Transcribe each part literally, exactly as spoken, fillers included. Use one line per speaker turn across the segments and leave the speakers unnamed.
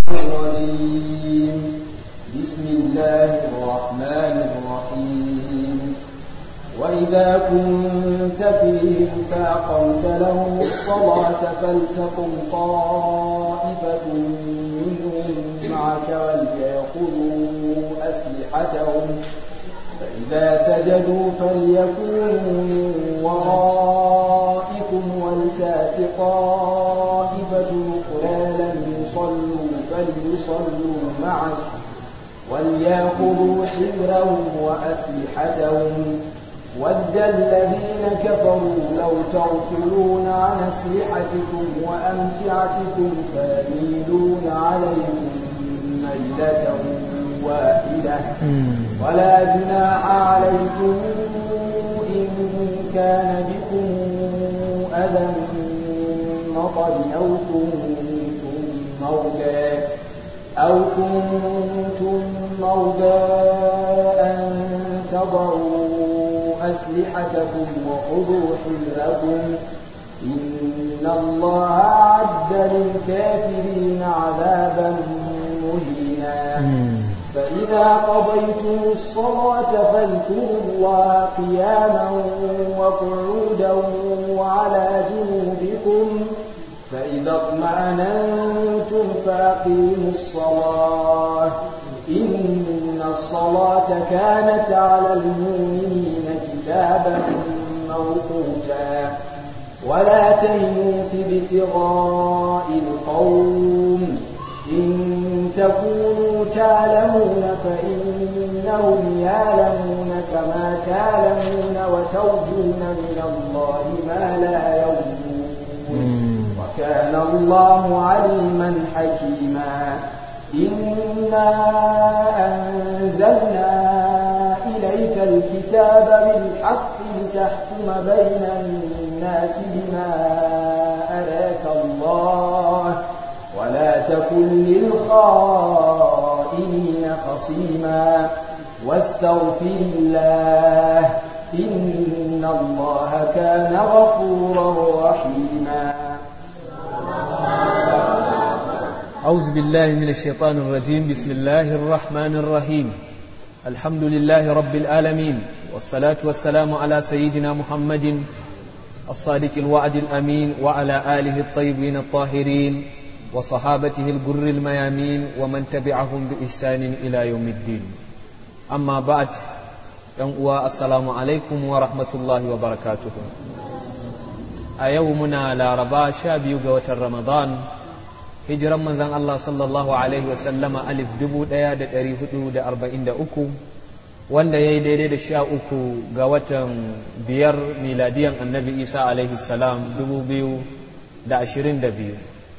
الرجيم بسم الله الرحمن الرحيم وإذا كنت فيهم فأقمت لهم الصلاة فلتقم طائفة منهم معك وليأخذوا أسلحتهم فإذا سجدوا فليكونوا من ورائكم ولتأت طائفة أخرى لم يصلوا فليصلوا معك وليأخذوا حذرهم وأسلحتهم ود الذين كفروا لو تغفلون عن أسلحتكم وأمتعتكم فيميلون عليكم ميلة واحدة ولا جناح عليكم إن كان بكم أذى من مطر أو كنتم موتى أو كنتم موتى أن تضعوا أسلحتكم وخذوا حذركم إن الله أعد للكافرين عذابا مهينا فإذا قضيتم الصلاة فاذكروا الله قياما وقعودا وعلى جنوبكم فإذا اطمأننتم فأقيموا الصلاة إن الصلاة كانت على المؤمنين كتابا موقوتا ولا تهنوا في ابتغاء القوم إن تكونوا تعلمون فإنهم يعلمون كما تعلمون وترجون من الله ما لا يرجون وكان الله عليما حكيما إنا أنزلنا إليك الكتاب بالحق لتحكم بين الناس بما أراك الله ولا تكن للخائنين خصيما واستغفر الله إن الله كان غفورا رحيما.
أعوذ بالله من الشيطان الرجيم. بسم الله الرحمن الرحيم. الحمد لله رب العالمين والصلاة والسلام على سيدنا محمد الصادق الوعد الأمين وعلى آله الطيبين الطاهرين وصحابته الجر الميامين ومن تبعهم بإحسان إلى يوم الدين. أما بعد السلام عليكم ورحمة الله وبركاته. أيومنا لا ربا شابي قوة رمضان hijiran manzan Allah sallallahu Alaihi wasallama alif dubu ɗaya da ɗari hudu da arba'in da uku wanda ya yi daidai da sha uku ga watan biyar miladiyan annabi Isa alaihi salam dubu biyu da ashirin da biyu.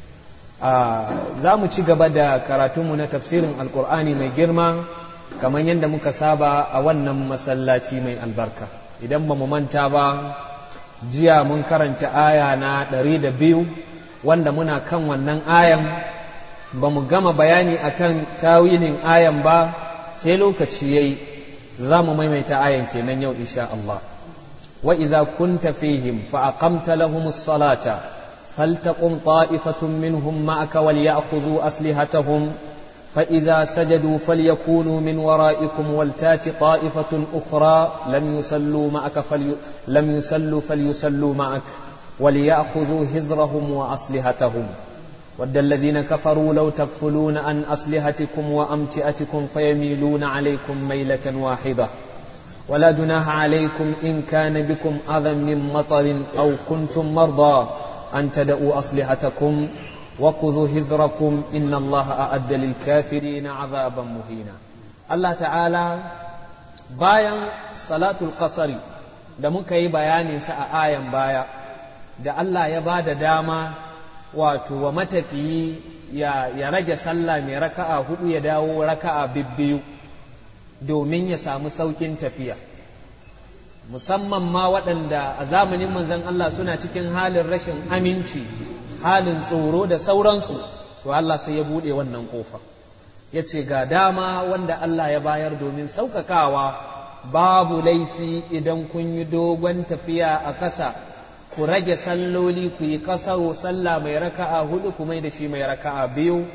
Za mu ci gaba da karatunmu na tafsirin alkur'ani mai girma kamar yadda muka saba a wannan masallaci mai albarka. Idan ba mu manta ba, jiya mun karanta aya na ɗari da biyu wanda muna kan wannan ayan ba mu gama bayani akan tawilin ayan ba sai lokaci yayi za mu maimaita ayan kenan yau insha Allah. wa iza kunta fihim fa aqamta lahumus salata faltaqum ta'ifatun minhum ma'aka wal ya'khudhu aslihatahum fa iza sajadu falyakunu min wara'ikum wal tati ta'ifatun ukhra lam yusallu ma'aka lam yusallu falyusallu ma'aka وليأخذوا هزرهم وأسلحتهم ود الذين كفروا لو تكفلون عن أسلحتكم وأمتئتكم فيميلون عليكم ميلة واحدة ولا جناح عليكم إن كان بكم أذى من مطر أو كنتم مرضى أن تدعوا أسلحتكم وخذوا هزركم إن الله أعد للكافرين عذابا مهينا. الله تعالى باين صلاة القصر da muka yi bayaninsa a ayan baya da Allah ya ba da dama wato wa matafiyi ya, ya rage sallah mai raka'a hudu ya dawo raka'a bibbiyu domin ya samu saukin tafiya, musamman ma waɗanda a zamanin manzon Allah suna cikin halin rashin aminci, halin tsoro da sauransu, to Allah sai ya buɗe wannan ƙofa ya ce ga dama wanda Allah ya bayar domin sauƙaƙawa. Babu laifi idan kun yi dogon tafiya a ƙasa ku rage salloli ku yi kasaro sallah mai raka'a hudu ku mai da shi mai raka'a biyu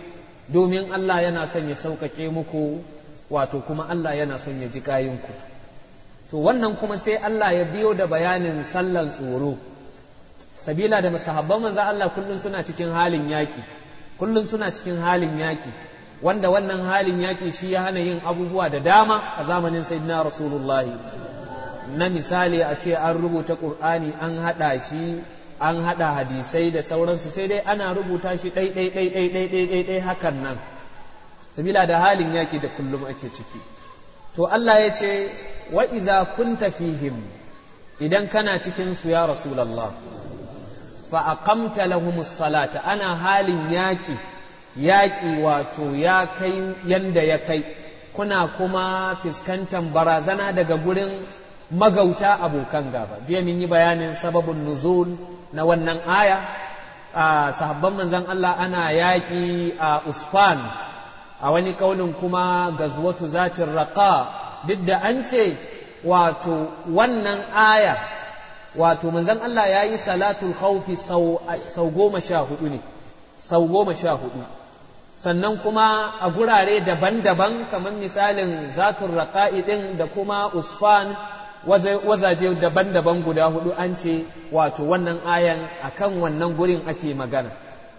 domin Allah yana son ya sauƙaƙe muku wato kuma Allah yana son ya ji kayinku. To wannan kuma sai Allah ya biyo da bayanin sallan tsoro, sabila da masahabban manzo Allah kullun suna cikin halin yaki kullun suna cikin halin yaki wanda wannan halin yaki shi ya hana yin abubuwa da dama a zamanin sayyidina rasulullahi. Na misali a ce an rubuta Qur'ani an hada shi an hada hadisai da sauransu, sai dai ana rubuta shi ɗai ɗai ɗai ɗai ɗai ɗai ɗai hakan nan, sabila da halin yaki da kullum ake ciki. To Allah ya ce wa iza kunta fihim, idan kana cikin su ya rasulullah, fa aqamta lahumus salata, ana halin yaki yaki wato ya kai yanda ya kai, kuna kuma fuskantar barazana daga gurin magauta abokan gaba. Jiya mun yi bayanin sababin nuzul na wannan aya. a sahabban manzon Allah ana yaki a Usfan, a wani kaulin kuma gazwatu zatin raqa, duk da an ce wato wannan aya wato manzon Allah ya yi salatul khawfi sau goma sha hudu ne sau goma sha hudu sannan kuma a gurare daban-daban kamar misalin zatun raqa'i din da kuma Usfan, wazaje daban-daban guda hudu an ce wato wannan ayan akan wannan gurin ake magana.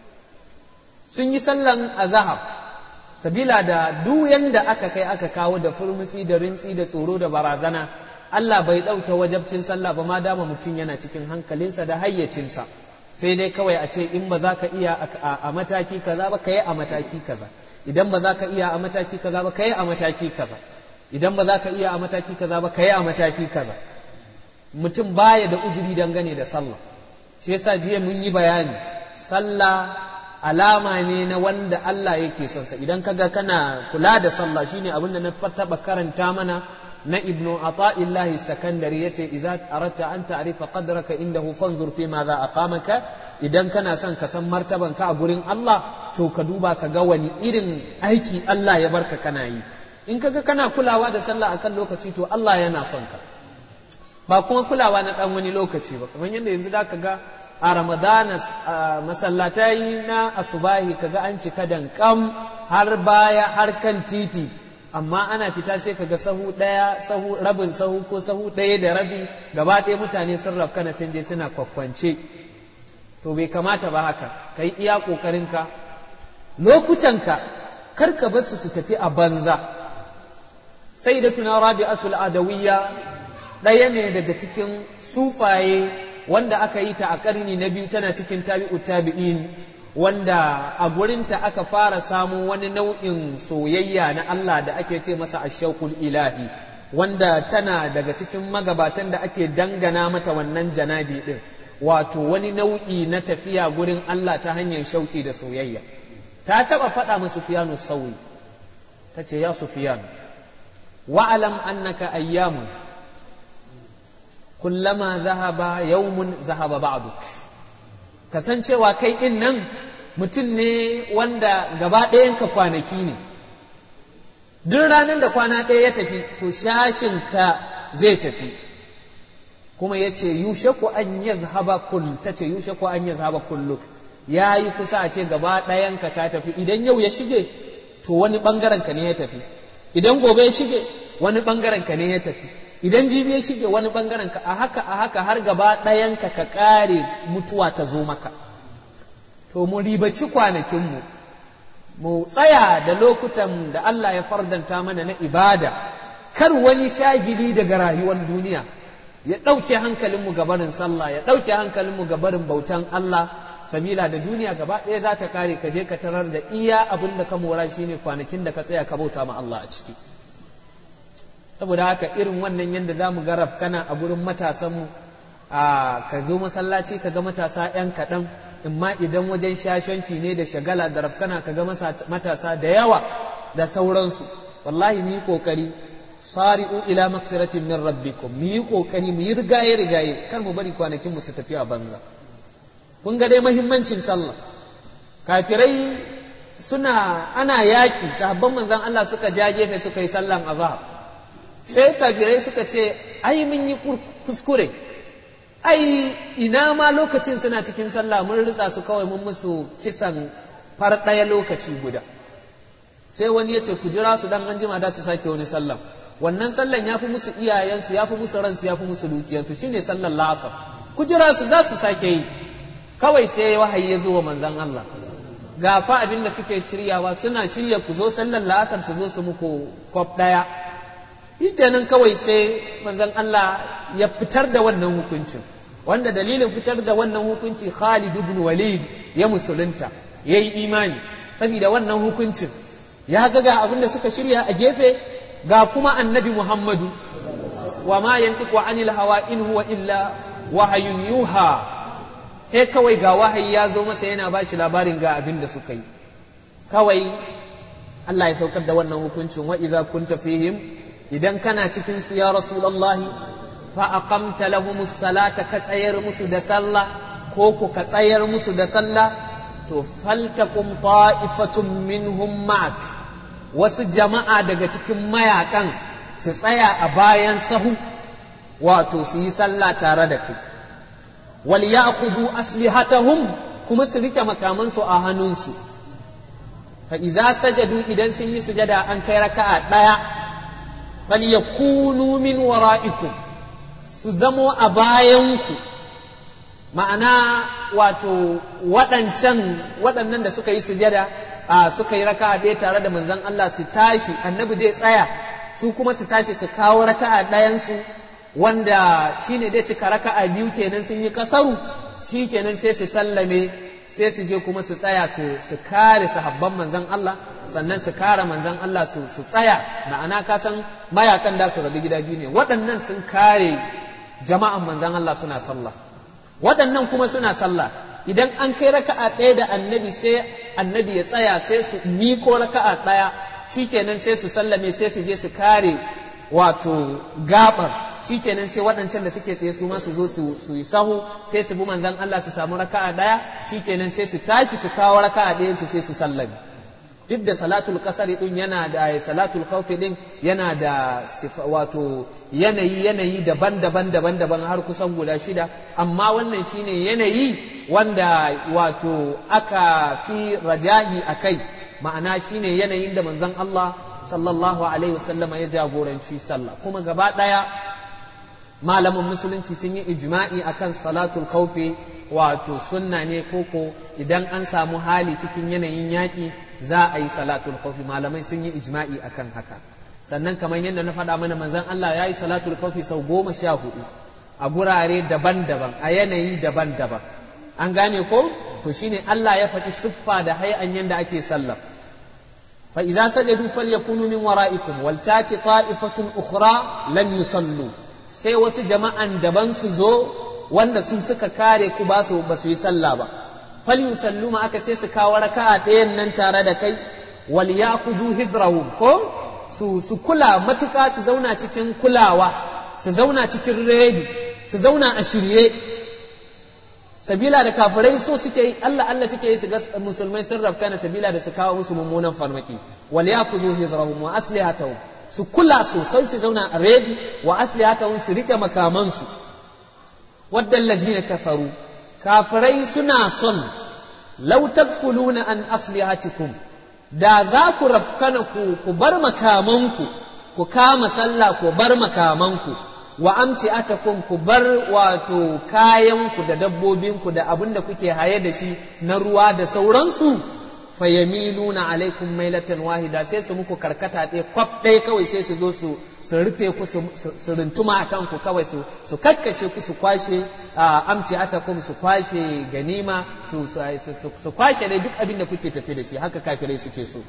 Sun yi sallan azhar, sabila da duk yanda aka kai aka kawo da furmutsi da rintsi da tsoro da barazana, Allah bai ɗauke wajabcin sallah ba ma dama mutum yana cikin hankalinsa da hayyacinsa, sai dai kawai a ce in ba za ka iya a mataki kaza ba ka yi a mataki kaza, idan ba za ka iya a mataki kaza ba ka yi a mataki kaza, idan ba za ka iya a mataki kaza ba ka yi a mataki kaza. Mutum baya da uzuri dangane da sallah. Shi yasa jiya mun yi bayani, sallah alama ne na wanda Allah yake son sa. Idan kaga kana kula da sallah, shine abin da na taba karanta mana na Ibnu Ata'illahi Sakandari, yace idza aratta an ta'rifa qadraka indahu fanzur fi ma za aqamaka. Idan kana son ka san martaban ka a gurin Allah, to ka duba ka ga wani irin aiki Allah ya barka kana yi. In kaga kana kulawa da sallah akan lokaci, to Allah yana son ka, ba kuma kulawa na dan wani lokaci ba. Kamar yadda yanzu da kaga a Ramadana masallatai na asubahi kaga an cika dankam har baya har kan titi, amma ana fita sai kaga sahu daya sahu rabin sahu ko sahu daya da rabi gaba ɗaya mutane sun rafkana sun je suna kwakwance. To bai kamata ba haka, kai iya kokarinka, lokutanka kar ka bar su su tafi a banza. Sayyidatuna Rabi'atul Adawiyya ɗaya ne daga cikin sufaye wanda aka yi ta a ƙarni na biyu, tana cikin tabi'u tabi'in, wanda a gurinta aka fara samu wani nau'in soyayya na Allah da ake ce masa ashauqul ilahi, wanda tana daga cikin magabatan da ake dangana mata wannan janabi din, wato wani nau'i na tafiya gurin Allah ta hanyar shauki da soyayya. Ta taɓa faɗa ma Sufyanu Sauri, ta ce ya Sufyan, wa'alam annaka ayyamun kullama zahaba yawmun zahaba ba'duk. Kasancewa kai din nan mutum ne wanda gaba ɗayanka kwanaki ne, duk ranar da kwana ɗaya ya tafi to shashinka zai tafi. Kuma ya ce yushaku an yazhaba kull, ta ce yushaku an yazhaba kulluk, ya yi kusa a ce gaba ɗayanka ka tafi. Idan yau ya shige to wani ɓangaren ka ne ya tafi, idan gobe ya shige wani ɓangaren ka ne ya tafi, idan jibi ya shige wani ɓangaren ka, a haka a haka har gaba ɗayanka ka ƙare mutuwa ta zo maka. To mu ribaci kwanakinmu, mu tsaya da lokutan da Allah ya fardanta mana na ibada, kar wani shagili daga rayuwar duniya ya ɗauke hankalinmu ga barin sallah, ya ɗauke hankalinmu ga barin bautan Allah, sabila da duniya gaba ɗaya za ta kare, ka je ka tarar da iya abin da ka mora shine kwanakin da ka tsaya ka bauta ma Allah a ciki. Saboda haka irin wannan yadda za mu ga rafkana a gurin matasanmu, a ka zo masallaci ka ga matasa 'yan kaɗan, imma idan wajen shashanci ne da shagala da rafkana ka ga matasa da yawa da sauransu. Wallahi mu yi ƙoƙari, sari'u ila magfiratin min rabbikum, mu yi ƙoƙari mu yi rigaye rigaye, kar mu bari kwanakin mu su tafi a banza. Kun ga dai muhimmancin sallah. Kafirai suna ana yaƙi, sahabban manzon Allah suka ja gefe suka yi sallan azhar. Sai kafirai suka ce ai mun yi kuskure, ai ina ma lokacin suna cikin sallah mun ritsa su kawai mun musu kisan far ɗaya lokaci guda. sai wani ya ce ku jira su dan anjima da su sake wani sallan wannan sallan ya fi musu iyayensu ya fi musu ransu ya fi musu dukiyarsu shine sallan la'asar ku jira su za su sake yi kawai sai wahayi ya zo wa manzon Allah ga fa abin da suke shiryawa suna shirya ku zo sallan la'asar su zo su muku kwaf daya kenan kawai sai manzon Allah ya fitar da wannan hukuncin wanda dalilin fitar da wannan hukunci Khalid ibn Walid ya musulunta yayi imani saboda wannan hukuncin ya ga ga abin da suka shirya a gefe ga kuma annabi Muhammadu wa ma yantiqu anil hawa in huwa illa wahayun yuha he kawai ga wahayi ya zo masa yana ba shi labarin ga abin da suka yi kawai Allah ya saukar da wannan hukuncin wa iza kunta fihim idan kana cikin su ya rasulullahi fa aqamta lahumus salata ka tsayar musu da sallah ko ku ka tsayar musu da sallah to faltakum ta'ifatun minhum ma'ak wasu jama'a daga cikin mayakan su tsaya a bayan sahu wato su yi sallah tare da kai wal ya'khudhu aslihatahum kuma su rike makamansu a hannunsu fa iza sajadu idan sun yi sujada an kai raka'a daya falyakunu min wara'ikum su zamo a bayanku ma'ana wato waɗancan waɗannan da suka yi sujada a suka yi raka'a ɗaya tare da manzon Allah su tashi annabi zai tsaya su kuma su tashi su kawo raka'a ɗayansu wanda shine dai cika raka'a biyu kenan sun yi kasaru shi kenan sai su sallame sai su je kuma su tsaya su kare sahabban manzon Allah sannan su kare manzon Allah su tsaya ma'ana ka san mayakan da su rabu gida biyu ne waɗannan sun kare jama'an manzon Allah suna sallah waɗannan kuma suna sallah idan an kai raka'a ɗaya da annabi sai annabi ya tsaya sai su miko raka'a ɗaya shikenan sai su sallame sai su je su kare wato gabar shikenan sai waɗancan da suke tsaye su ma su zo su yi sahu sai su bi manzon Allah su samu raka'a ɗaya shikenan sai su tashi su kawo raka'a ɗayan su sai su sallame duk da salatul qasari din yana da salatul khawfi din yana da wato yanayi yanayi daban-daban daban-daban har kusan guda shida amma wannan shine yanayi wanda wato aka fi rajahi akai ma'ana shine yanayin da manzon Allah sallallahu alaihi wasallama ya jagoranci sallah kuma gaba daya malaman musulunci sun yi ijma'i akan salatul khawfi wato sunna ne koko idan an samu hali cikin yanayin yaki za a yi salatul khawfi malamai sun yi ijma'i akan haka sannan kamar yadda na faɗa mana manzon Allah ya yi salatul khawfi sau goma sha hudu a gurare daban-daban a yanayi daban-daban an gane ko to shine Allah ya faɗi siffa da hay'an yanda ake sallar fa idza sajadu falyakunu min wara'ikum wal tati ta'ifatun ukhra lam yusallu sai wasu jama'an daban su zo wanda su suka kare ku ba su ba su yi sallah ba falyusallu ma aka sai su kawo raka'a ɗayan nan tare da kai wal ya'khudhu hizrahum ko su su kula matuka su zauna cikin kulawa su zauna cikin redi su zauna a shirye sabila da kafirai so suke yi Allah Allah suke yi su ga musulmai sun rafkana sabila da su kawo musu mummunan farmaki wal ya'khudhu hizrahum wa aslihatahum su kula sosai su zauna a redi wa aslihatahum su rike makamansu wadda allazina kafaru kafirai suna son lau tagfuluna an aslihatikum da za ku rafkana ku ku bar makamanku ku kama sallah ku bar makamanku wa amti'atakum ku bar wato kayanku da dabbobinku da abin da kuke haye da shi na ruwa da sauransu fayamiluna alaikum mailatan wahida sai su muku karkata ɗaya kwaf ɗaya kawai sai su zo su su rufe ku su rintuma a kanku kawai su su kakkashe ku su kwashe amci atakum su kwashe ganima su su kwashe dai duk abin da kuke tafi da shi haka kafirai suke so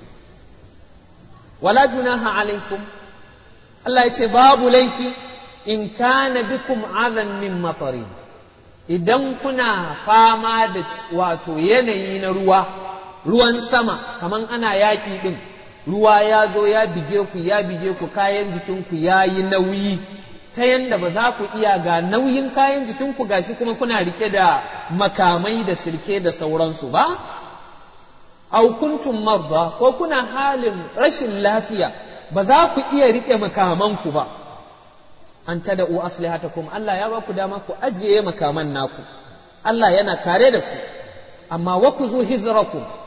wala junaha alaikum Allah ya ce babu laifi in kana bikum azan min matarin idan kuna fama da wato yanayi na ruwa ruwan sama kaman ana yaƙi ɗin ruwa ya zo ya bige ku ya bige ku kayan jikinku ya yi nauyi ta yanda ba za ku iya ga nauyin kayan jikinku gashi kuma kuna rike da makamai da sirke da sauransu ba au kuntum marda ko kuna halin rashin lafiya ba za ku iya rike makamanku ba an tada'u aslihatakum Allah ya ba ku dama ku ajiye makaman naku Allah yana kare da ku amma wa ku zu hizrakum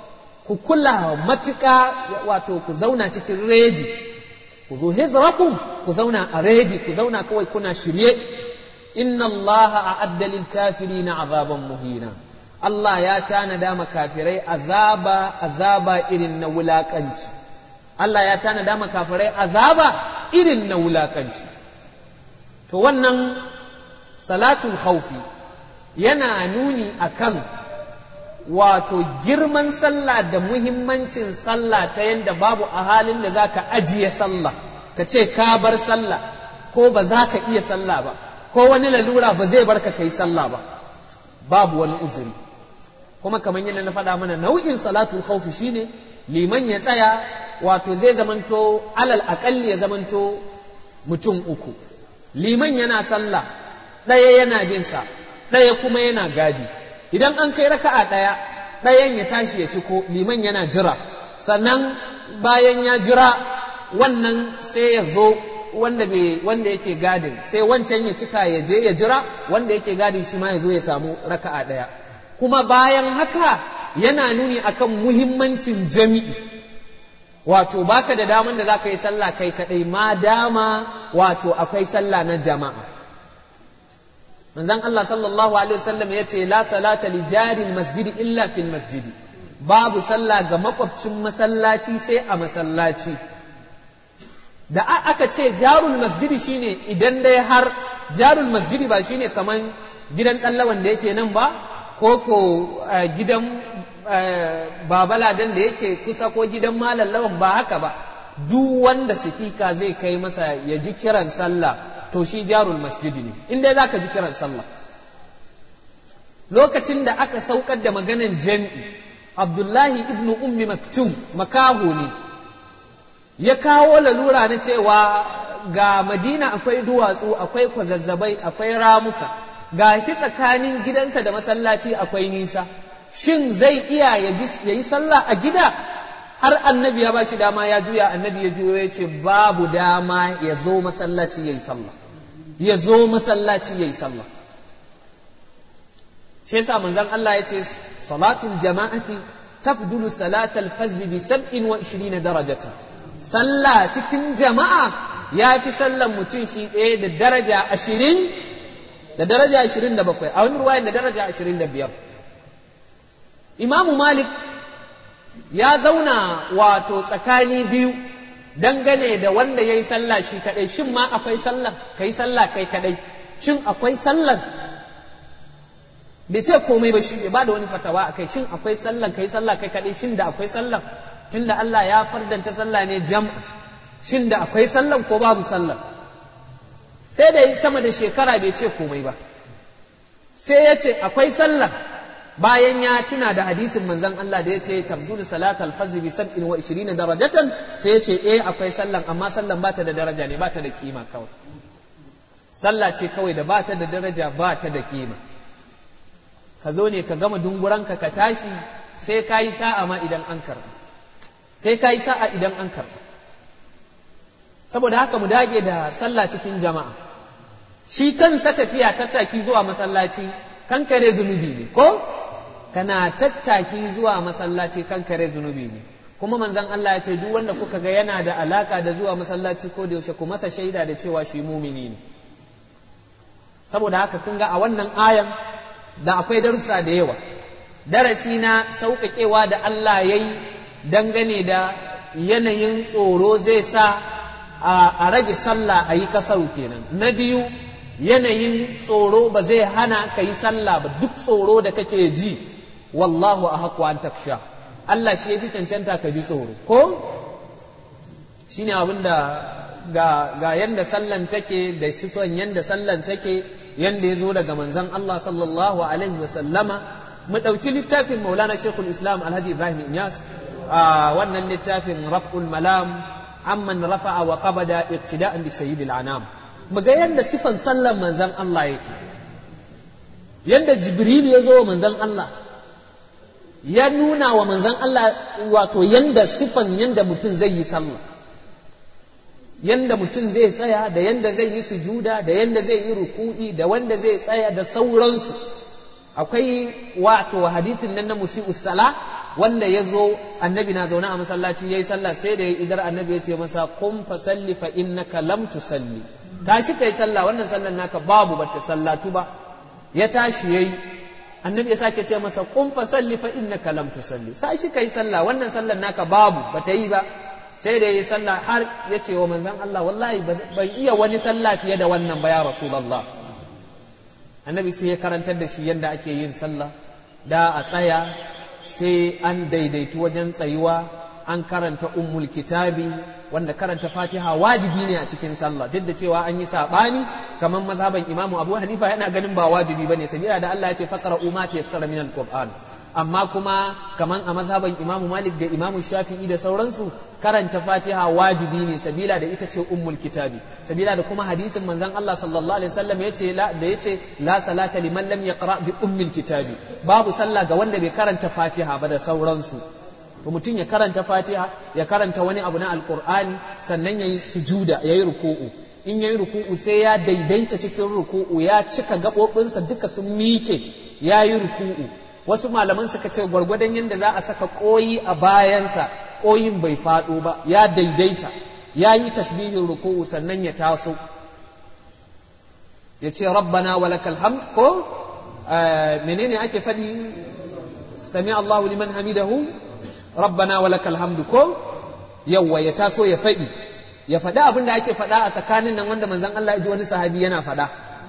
ku kula matuƙa wato ku zauna cikin redi ku zo hizrakum ku zauna a redi ku zauna kawai kuna shirye inna allaha a'adda lil kafirina azaban muhina Allah ya tanada ma kafirai azaba azaba irin na wulakanci Allah ya tanada ma kafirai azaba irin na wulakanci to wannan salatul khawfi yana nuni akan wato girman sallah da muhimmancin sallah ta yanda babu a halin da zaka ajiye sallah ka ce ka bar sallah ko ba za ka iya sallah ba ko wani lalura ba zai barka kai sallah ba babu wani uzuri kuma kamar yadda na faɗa mana nau'in salatul khawfi shine liman ya tsaya wato zai zamanto alal aƙalli ya zamanto mutum uku liman yana sallah ɗaya yana bin sa ɗaya kuma yana gadi idan an kai raka'a ɗaya ɗayan ya tashi ya ciko liman yana jira sannan bayan ya jira wannan sai ya zo wanda bai wanda yake gadin sai wancan ya cika ya je ya jira wanda yake gadin shi ma ya zo ya samu raka'a ɗaya kuma bayan haka yana nuni akan muhimmancin jami'i wato baka da daman da zaka yi sallah kai kadai ma dama wato akwai sallah na jama'a manzon Allah sallallahu alaihi wasallam yace la salata li jari masjidi illa fil masjidi babu sallah ga makwabcin masallaci sai a masallaci da aka ce jarul masjidi shine idan dai har jarul masjidi ba shine kaman gidan dallawan da yake nan ba ko ko gidan babaladan da yake kusa ko gidan malallawan ba haka ba duk wanda sifika zai kai masa ya ji kiran sallah to shi jarul masjidi ne in dai zaka ji kiran sallah lokacin da aka saukar da maganan jami'i abdullahi ibn ummi maktum makaho ne ya kawo lalura na cewa ga madina akwai duwatsu akwai kwazazzabai akwai ramuka ga shi tsakanin gidansa da masallaci akwai nisa shin zai iya ya yi sallah a gida har annabi ya ba shi dama ya juya annabi ya juyo ya ce babu dama ya zo masallaci ya yi sallah ya zo masallaci ya yi sallah shi yasa manzon Allah ya ce salatul jama'ati tafdulu salatal fazzi bi sab'in wa ishirina darajatan sallah cikin jama'a ya fi sallan mutum shi ɗaya da daraja ashirin da daraja ashirin da bakwai a wani ruwayan da daraja ashirin da biyar imamu malik ya zauna wato tsakani biyu dangane da wanda ya yi sallah shi kaɗai shin ma akwai sallah ka yi sallah kai kaɗai shin akwai sallah bai ce komai ba shi bai ba da wani fatawa a kai shin akwai sallah ka yi sallah kai kaɗai shin da akwai sallah tunda Allah ya fardanta sallah ne jam'a shin da akwai sallah ko babu sallah sai da sama da shekara bai ce komai ba sai ya ce akwai sallah bayan ya tuna da hadisin manzon Allah da ya ce tabdulu salat al-fajr bi sab'in wa ishirina darajatan sai ya ce eh akwai sallan amma sallan ba ta da daraja ne ba ta da kima kawai sallah ce kawai da ba ta da daraja ba ta da kima ka zo ne ka gama dunguranka ka tashi sai ka yi sa'a ma idan an karɓa sai ka yi sa'a idan an karɓa saboda haka mu dage da sallah cikin jama'a shi kansa tafiya tattaki zuwa masallaci kankare zunubi ne ko kana tattaki zuwa masallaci kankare zunubi ne kuma manzon Allah ya ce duk wanda kuka ga yana da alaka da zuwa masallaci ko da yaushe ku masa shaida da cewa shi mumini ne saboda haka kun ga a wannan ayan da akwai darussa da yawa darasi na sauƙaƙewa da Allah ya yi dangane da yanayin tsoro zai sa a rage sallah a yi kasau kenan na biyu yanayin tsoro ba zai hana ka yi sallah ba duk tsoro da kake ji wallahu a haƙwa an taksha Allah shi ya fi cancanta ka ji tsoro ko shi ne abin da ga, ga yanda sallan take da sifan yanda sallan take yanda ya zo daga manzon Allah sallallahu alaihi wa sallama mu ɗauki littafin maulana shekul islam alhaji ibrahim inyas a wannan littafin raf'ul malam amman rafa'a wa qabada iqtida'an bi sayyidil anam muga yanda sifan sallan manzon Allah yake yanda jibril ya zo manzon Allah ya nuna wa manzon Allah wato yanda sifan yanda mutum zai yi sallah yanda mutum zai tsaya da yanda zai yi sujuda da yanda zai yi ruku'i da wanda zai tsaya da sauransu akwai wato hadisin nan na musi'us sala wanda ya zo annabi na zaune a masallaci yayi sallah sai da ya idar annabi ya ce masa qum fa salli fa innaka lam tusalli tashi kai sallah wannan sallan naka babu bata sallatu ba ya tashi yayi annabi ya sake ce masa qum fa salli fa innaka lam tusalli sai shi kai sallah wannan sallan naka babu bata yi ba sai da yayi sallah har ya ce wa manzon Allah wallahi ban iya wani sallah fiye da wannan ba ya rasulullah annabi sai ya karantar da shi yadda ake yin sallah da a tsaya sai an daidaitu wajen tsayuwa an karanta ummul kitabi wanda karanta fatiha wajibi ne a cikin sallah duk da cewa an yi sabani kamar mazhaban imamu abu hanifa yana ganin ba wajibi bane sabila da Allah ya ce faqra'u ma tayassara min alquran amma kuma kamar a mazhaban imamu malik da imamu shafi'i da sauransu karanta fatiha wajibi ne sabila da ita ce ummul kitabi sabila da kuma hadisin manzon Allah sallallahu alaihi wasallam yace la da yace la salata liman lam yaqra bi ummil kitabi babu sallah ga wanda bai karanta fatiha ba da sauransu to mutum ya karanta fatiha ya karanta wani abu na alqur'ani sannan yayi sujuda yayi ruku'u in yayi ruku'u sai ya daidaita cikin ruku'u ya cika gabobinsa duka sun mike yayi ruku'u wasu malaman suka ce gwargwadon yadda za a saka koyi a bayansa koyin bai faɗo ba ya daidaita ya yi tasbihin ruku'u sannan ya taso ya ce rabbana walakal hamd ko menene ake faɗi sami Allahu liman hamidahu rabbana walakal hamd ko yawwa ya taso ya faɗi ya faɗi abin da ake faɗa a tsakanin nan wanda manzon Allah ya ji wani sahabi yana faɗa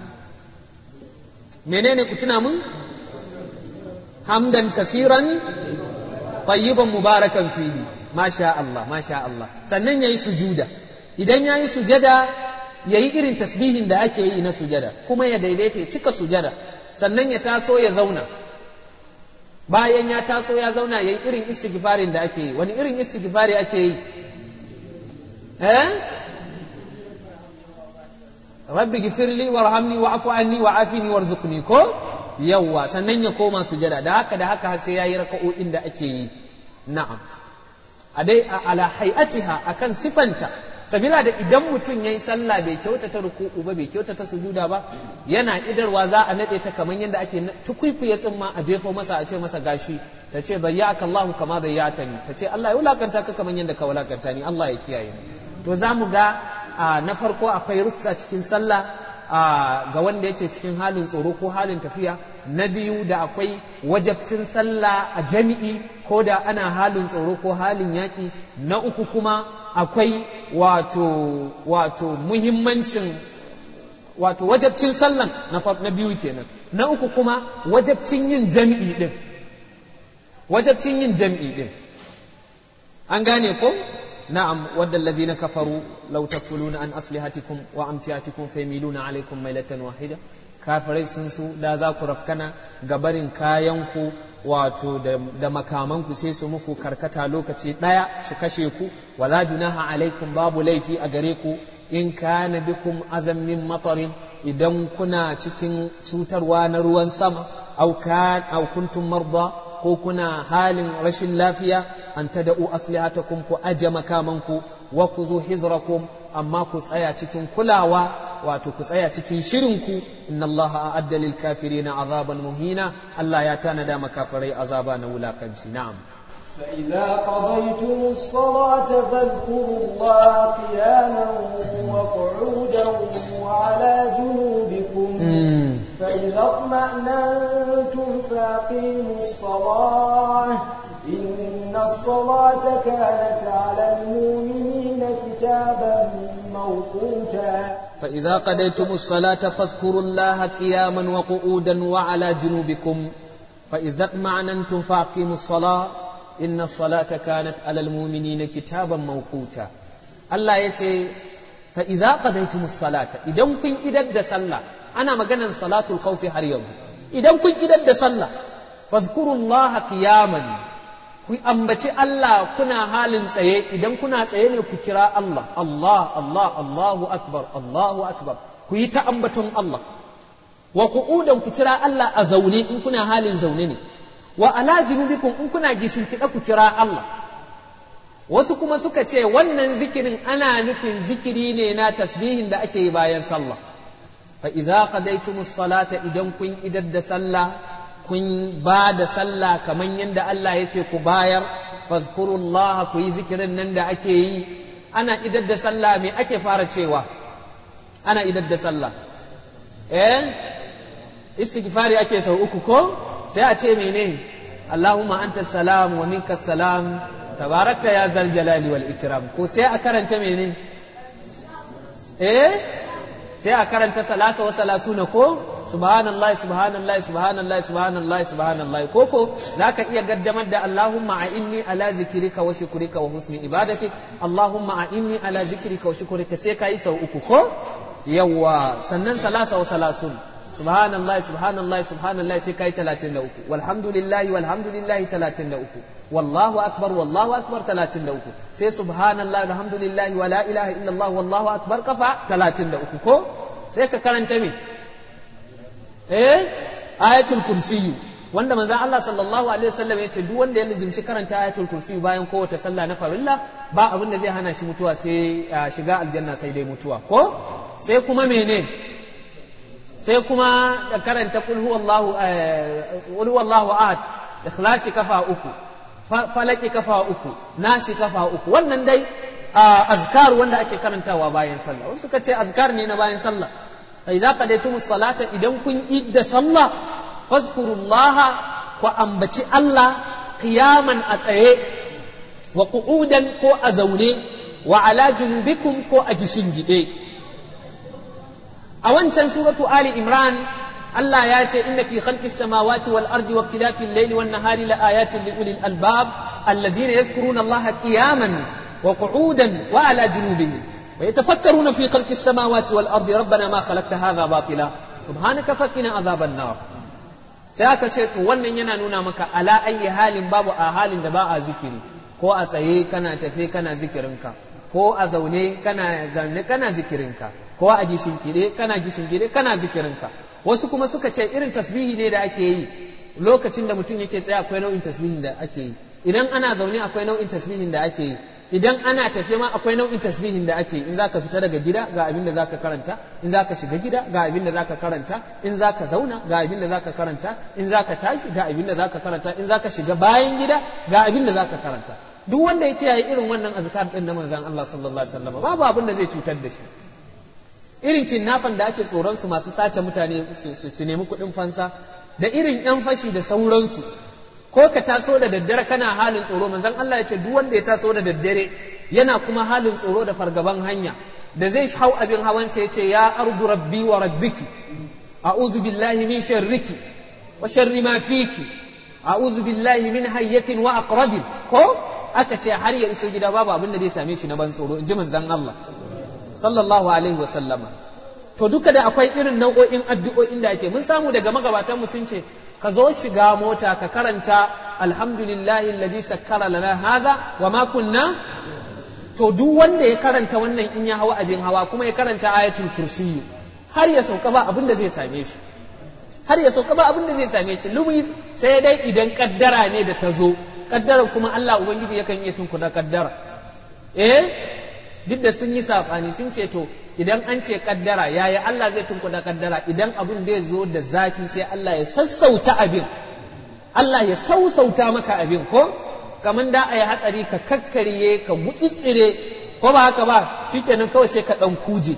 menene ku tuna mun hamdan kasiran tayyiban mubarakan fihi masha Allah masha Allah sannan yayi sujuda idan yayi sujada yayi irin tasbihin da ake yi na sujada kuma ya daidaita ya cika sujada sannan ya taso ya zauna bayan ya taso ya zauna yayi irin istighfarin da ake yi wani irin istighfari ake yi eh rabbi ghfirli warhamni wa'fu anni wa'afini warzuqni ko yawwa sannan ya koma sujada da haka da haka sai yayi raka'o'in da ake yi na'am a dai ala hay'atiha akan sifanta sabila da idan mutum yayi sallah bai kyautata ruku'u ba bai kyautata sujuda ba yana idarwa za a nade ta kaman yadda ake tukuikuye tsimma a jefo masa a ce masa gashi ta ce bayyaka Allah kama bayyatani ta ce Allah ya wulakanta ka kaman yadda ka wulakanta ni Allah ya kiyaye to zamu ga na farko akwai ruksa cikin sallah ga wanda yake cikin halin tsoro ko halin tafiya na biyu da akwai wajabcin sallah a jami'i ko da ana halin tsoro ko halin yaki na uku kuma akwai wato wato muhimmancin wato wajabcin sallan na na biyu kenan na uku kuma wajabcin yin jami'i din wajabcin yin jami'i din an gane ko نعم ود الذين كفروا لو تكفلون عن أصلحتكم وأمتعتكم فيميلون عليكم ميلة واحدة kafirai sun su da za ku rafkana gabarin kayanku wato da makamanku sai su muku karkata lokaci ɗaya su kashe ku wala junaha alaikum babu laifi a gare ku in kana bikum azam min matarin idan kuna cikin cutarwa na ruwan sama au kan au kuntum marda ko kuna halin rashin lafiya an tada'u aslihatakum ku aje makamanku wa ku zo hizrakum amma ku tsaya cikin kulawa wato ku tsaya cikin shirinku inna allaha a'adda lil kafirina azaban muhina Allah ya tanada makafirai azaba na wulakanci na'am
فإذا قضيتم الصلاة فاذكروا الله قياما وقعودا وعلى جنوبكم فإذا اطمأننتم فأقيموا الصلاة إن الصلاة كانت على المؤمنين كتابا موقوتا
فإذا قضيتم الصلاة فاذكروا الله قياما وقعودا وعلى جنوبكم فإذا اطمأننتم فأقيموا الصلاة إن الصلاة كانت على المؤمنين كتابا موقوتا الله يتي فإذا قضيتم الصلاة إذا كن إدد صلى أنا مجانا صلاة الخوف حريض إذا كن إدد صلى فاذكروا الله قياما ku ambaci Allah kuna halin tsaye idan kuna tsaye ne ku kira Allah Allah Allah Allahu akbar Allahu akbar ku yi ta ambaton Allah wa qu'udan ku kira Allah a zaune in kuna halin zaune ne wa ala junubikum in kuna gishin kida ku kira Allah wasu kuma suka ce wannan zikirin ana nufin zikiri ne na tasbihin da ake yi bayan sallah fa idza qadaytumus salata idan kun idar da sallah kun ba da sallah kaman yadda Allah ya ce ku bayar fazkurullah ku yi zikirin nan da ake yi. Ana idar da sallah me ake fara cewa ana idar da sallah eh istighfari ake sau uku ko sai a ce mene Allahumma anta salam wa minka salam tabarakta ya zal jalali wal ikram ko sai a karanta mene eh sai a karanta salasa wa salasuna ko subhanallahi subhanallahi subhanallahi subhanallahi subhanallahi koko zaka iya gaddamar da Allahumma a'inni ala zikrika wa shukrika wa husni ibadati Allahumma a'inni ala zikrika wa shukrika sai kai sau uku ko yawa sannan salasa wa salasun subhanallahi subhanallahi subhanallahi sai kai talatin da uku walhamdulillahi walhamdulillahi talatin da uku wallahu akbar wallahu akbar talatin da uku sai subhanallahi walhamdulillahi wa la ilaha illallah wallahu akbar kafa talatin da uku ko sai ka karanta me eh ayatul kursiyu wanda manzon Allah sallallahu alaihi wasallam ya ce duk wanda ya lazimci karanta ayatul kursiyu bayan kowace sallah na farilla ba abin da zai hana shi mutuwa sai shiga aljanna sai dai mutuwa ko sai kuma mene sai kuma karanta qul huwallahu qul huwallahu ahad ikhlasi kafa uku falaki kafa uku nasi kafa uku wannan dai azkar wanda ake karantawa bayan sallah wasu suka ce azkar ne na bayan sallah فإذا قضيتم الصلاة إذا كن إد صلى فاذكروا الله وأنبتي الله قياما أسعي وقعودا كو أزوني وعلى جنوبكم كو أجسنجدي أولا سورة آل إمران الله ياتي إن في خلق السماوات والأرض واختلاف الليل والنهار لآيات لأولي الألباب الذين يذكرون الله قياما وقعودا وعلى جنوبهم ويتفكرون في خلق السماوات والأرض ربنا ما خلقت هذا باطلا سبحانك فقنا عذاب النار sai aka ce to wannan yana nuna maka ala ayi halin babu a halin da ba a zikiri ko a tsaye kana tafe kana zikirinka ko a zaune kana zaune kana zikirinka ko a gishingide kana gishingide kana zikirinka wasu kuma suka ce irin tasbihi ne da ake yi lokacin da mutum yake tsaye akwai nau'in tasbihin da ake yi idan ana zaune akwai nau'in tasbihin da ake yi idan ana tafiya ma akwai nau'in tasbihin da ake in zaka fita daga gida ga abin da zaka karanta in zaka shiga gida ga abin da zaka karanta in zaka zauna ga abin da zaka karanta in zaka tashi ga abin da zaka karanta in zaka shiga bayan gida ga abin da zaka karanta duk wanda ya kiyaye irin wannan azkar din na manzon Allah sallallahu alaihi wasallam babu abin da zai cutar da shi irin kinnafan da ake tsoron su masu sace mutane su nemi kuɗin fansa da irin yan fashi da sauransu ko ka taso da daddare kana halin tsoro manzon Allah ya ce duk wanda ya taso da daddare yana kuma halin tsoro da fargaban hanya da zai hau abin hawan sa yace ya ardu rabbi wa rabbiki a'udhu billahi min sharriki wa sharri ma fiki a'udhu billahi min hayyatin wa aqrabin ko aka ce har ya iso gida babu abin da zai same shi na ban tsoro inji manzon Allah sallallahu alaihi wa sallama to duka da akwai irin nau'o'in addu'o'in da ake mun samu daga magabatan mu sun ce ka zo shiga mota ka karanta alhamdulillahi allazi sakkara lana haza wa ma kunna to duk wanda ya karanta wannan in ya hawa abin hawa kuma ya karanta ayatul kursi har ya sauka ba abin da zai same shi har ya sauka ba abin da zai same shi lumis sai dai idan kaddara ne da ta zo kaddaran kuma Allah ubangiji yakan iya tunkuda kaddara eh duk da sun yi safani sun ce to idan an ce kaddara yaya Allah zai tunkuda kaddara idan abin da ya zo da zafi sai Allah ya sassauta abin Allah ya sausauta maka abin ko kaman da a yi hatsari ka kakkarye ka gutsitsire ko ba haka ba shikenan kawai sai ka dan kuje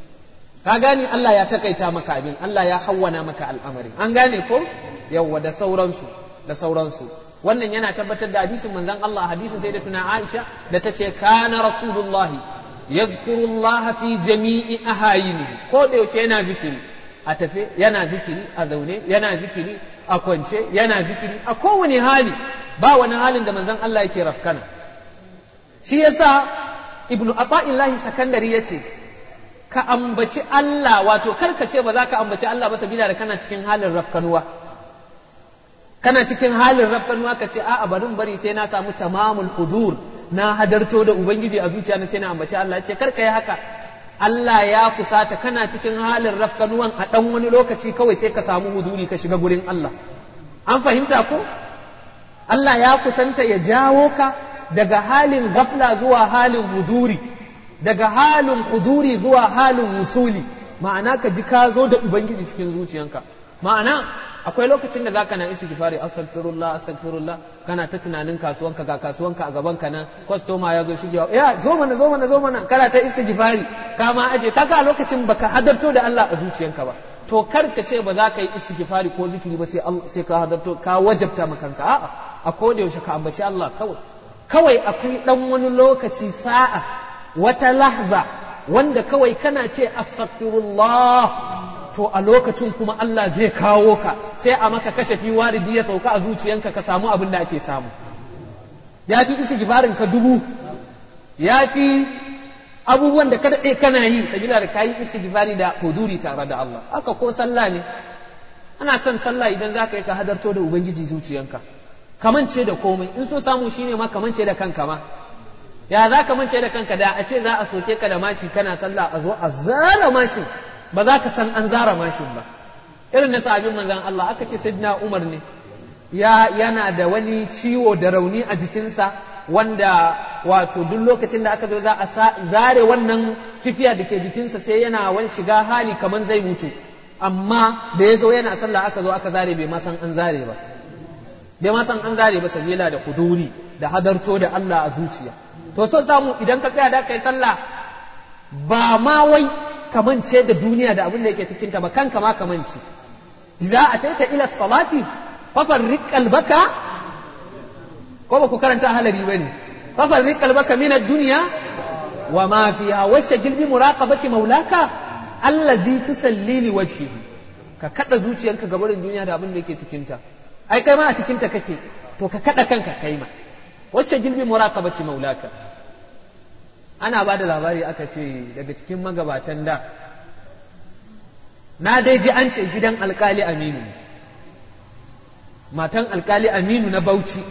ka gane Allah ya takaita maka abin Allah ya hawwana maka al'amari an gane ko yawwa da sauransu da sauransu wannan yana tabbatar da hadisin manzon Allah hadisin sayyidatuna Aisha da tace kana rasulullahi yazkuru Allah fi jami'i ahayini ko da yaushe yana zikiri a tafe yana zikiri a zaune yana zikiri a kwance yana zikiri a kowane hali ba wani halin da manzon Allah yake rafkana shi yasa ibnu ata'illahi sakandari yace ka ambaci Allah wato karka ce ba za ka ambaci Allah ba sabila da kana cikin halin rafkanuwa kana cikin halin rafkanuwa ka ce a'a barin bari sai na samu tamamul hudur na hadarto da ubangiji a zuciya na sai na ambaci Allah ce karka yi haka Allah ya kusata kana cikin halin rafkanuwan a dan wani lokaci kawai sai ka samu huduri ka shiga gurin Allah an fahimta ko Allah ya kusanta ya jawo ka daga halin gafla zuwa halin huduri daga halin huduri zuwa halin wusuli ma'ana ka ji ka zo da ubangiji cikin zuciyanka ma'ana akwai lokacin da zaka na istighfari astaghfirullah astaghfirullah kana ta tunanin kasuwanka ga kasuwanka a gaban ka nan customer ya zo shigewa ya zo mana zo mana zo mana kana ta istighfari ka ma aje kaga a lokacin baka hadarto da Allah a zuciyanka ba to kar ka ce ba za ka yi istighfari ko zikiri ba sai Allah sai ka hadarto ka wajabta maka kanka a'a a koda yaushe ka ambaci Allah kawai kawai akwai dan wani lokaci sa'a wata lahza wanda kawai kana ce astaghfirullah to a lokacin kuma Allah zai kawo ka sai a maka kashafi waridi ya sauka a zuciyanka ka samu abin da ake samu ya fi istighfarin ka dubu ya fi abubuwan da ka daɗe kana yi sabila da kayi istighfari da huduri tare da Allah haka ko sallah ne ana son sallah idan za ka yi ka hadarto da ubangiji zuciyanka kamance da komai in so samu shine ma kamance da kanka ma ya za ka mance da kanka da a ce za a soke ka da mashi kana sallah a zo a zara mashin ba za ka san an zara mashin ba irin na sahabin manzon Allah aka ce sayyidina Umar ne ya yana da wani ciwo da rauni a jikinsa wanda wato duk lokacin da aka zo za a zare wannan kifiya da ke jikinsa sai yana wani shiga hali kamar zai mutu amma da ya zo yana sallah aka zo aka zare bai ma san an zare ba bai ma san an zare ba sabila da kuduri da hadarto da Allah a zuciya to so samu idan ka tsaya da kai sallah ba ma wai kamance da duniya da abin da yake cikin ta ba kanka ma kamance idza ataita ila salati fafarriq qalbaka ko ba ku karanta halari bane fafarriq qalbaka min ad-dunya wa ma fiha washghil bi muraqabati maulaka allazi tusalli li wajhihi ka kada zuciyanka ga barin duniya da abin da yake cikin ta ai kai ma a cikin ta kake to ka kada kanka kai ma washghil bi muraqabati maulaka ana ba da labari aka ce daga cikin magabatan da na dai ji an ce gidan alkali aminu matan alkali aminu na bauchi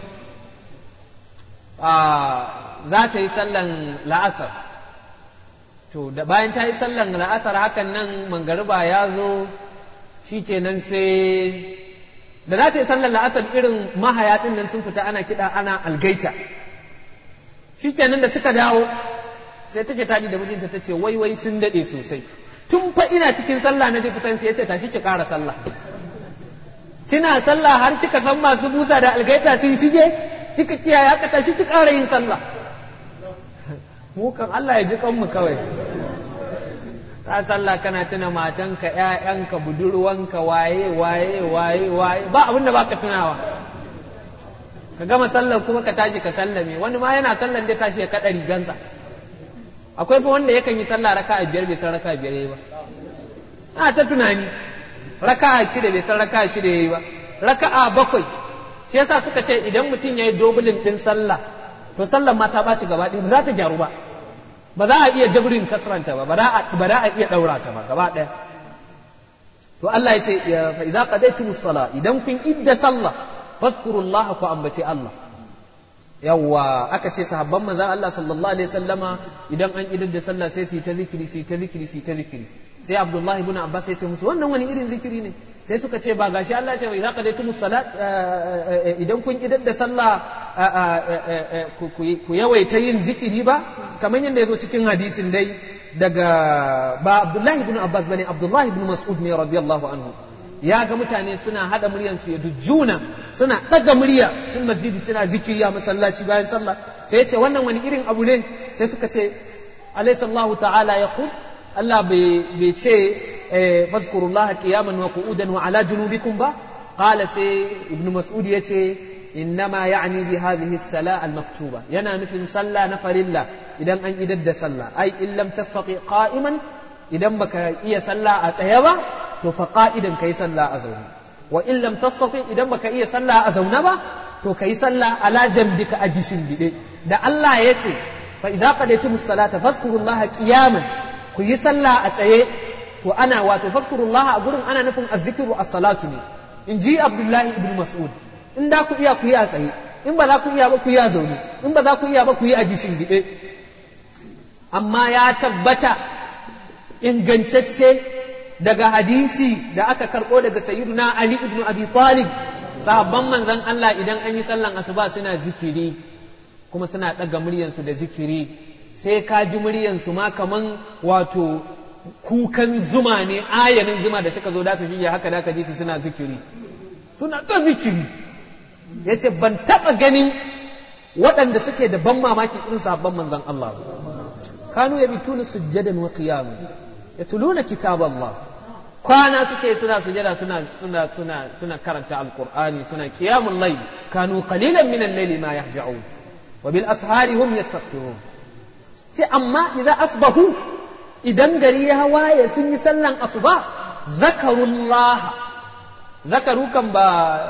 za ta yi sallan la'asar to da bayan ta yi sallan la'asar hakan nan mangariba ya zo shi kenan sai da za ta yi sallan la'asar irin mahaya ɗin nan sun fita ana kiɗa ana algaita shi kenan da suka dawo sai take taɗi da mijinta ta ce wai wai sun daɗe sosai tun fa ina cikin sallah na fitan sai ya ce tashi ki ƙara sallah kina sallah har kika san masu busa da algaita sun shige kika kiyaye aka tashi ki ƙara yin sallah mu kan Allah ya ji kanmu kawai ka sallah kana tuna matanka ƴaƴanka budurwanka waye waye waye waye ba abinda baka tunawa ka gama sallar kuma ka tashi ka sallame wani ma yana sallan da tashi ya kaɗa rigansa akwai fa wanda yakan yi sallah raka'a biyar bai san raka'a biyar yayi ba ana ta tunani raka'a shida bai san raka'a shida yayi ba raka'a bakwai shi yasa suka ce idan mutum yayi dobulin din sallah to sallar ma ta baci gaba ɗaya ba za ta gyaru ba ba za a iya jabrin kasranta ba ba za a iya daura ta ba gaba ɗaya to Allah ya ce fa iza qadaytumus sala idan kun idda sallah fazkurullaha ku ambace Allah yawwa aka ce sahabban manzon Allah sallallahu alaihi wasallama idan an idar da sallah sai su yi ta zikiri su yi ta zikiri su yi ta zikiri sai Abdullah ibn Abbas ya ce musu wannan wani irin zikiri ne sai suka ce ba gashi Allah ya ce idza qadaytumus salat idan kun idar da sallah ku yawaita yin zikiri ba kamar yadda ya zo cikin hadisin dai daga ba Abdullah ibn Abbas bane Abdullah ibn Mas'ud ne radiyallahu anhu ya ga mutane suna hada muryansu ya dujjuna suna daga murya in masjidi suna zikiri a masallaci bayan sallah sai ya ce wannan wani irin abu ne sai suka ce alaysa Allah ta'ala yaqul Allah bai ce fazkurullah qiyaman wa qu'udan wa ala junubikum ba qala sai ibn mas'ud ya ce innama ya'ni bi hadhihi as-sala al-maktuba yana nufin sallah na farilla idan an idar da sallah ai in lam tastati qa'iman idan baka iya sallah a tsaye ba to fa qa'idan kai sallah a zaune wa in lam tastati idan baka iya sallah a zaune ba to kai sallah ala jambika a gishin gide da Allah ya ce fa idza qadaytumus salata fazkurullaha qiyaman ku yi sallah a tsaye to ana wato fazkurullaha a gurin ana nufin azzikru as-salatu ne in ji Abdullahi ibn Mas'ud in da ku iya ku yi a tsaye in ba za ku iya ba ku yi a zaune in ba za ku iya ba ku yi a gishin gide amma ya tabbata ingantacce daga hadisi da aka karɓo daga sayyiduna Ali ibn Abi Talib sahabban manzon Allah idan an yi sallan asuba suna zikiri kuma suna ɗaga muryansu da zikiri sai ka ji muryansu ma kaman wato kukan zuma ne ayanin zuma da suka zo da su shige haka da ka ji su suna zikiri suna ta zikiri. Yace ban taɓa ganin waɗanda suke da ban mamaki irin sabon manzon Allah ba. Kanu yabituna sujjadan wa qiyaman yatluna kitaballah, kwana suke suna sujada suna suna suna suna karanta alqur'ani, suna qiyamul layl, kanu qalilan min al-layli ma yahja'un wa bil ashari hum yastaghfirun. ce amma idza asbahu, idan gari ya waye sun yi sallan asuba, zakarullah, zakaru kan ba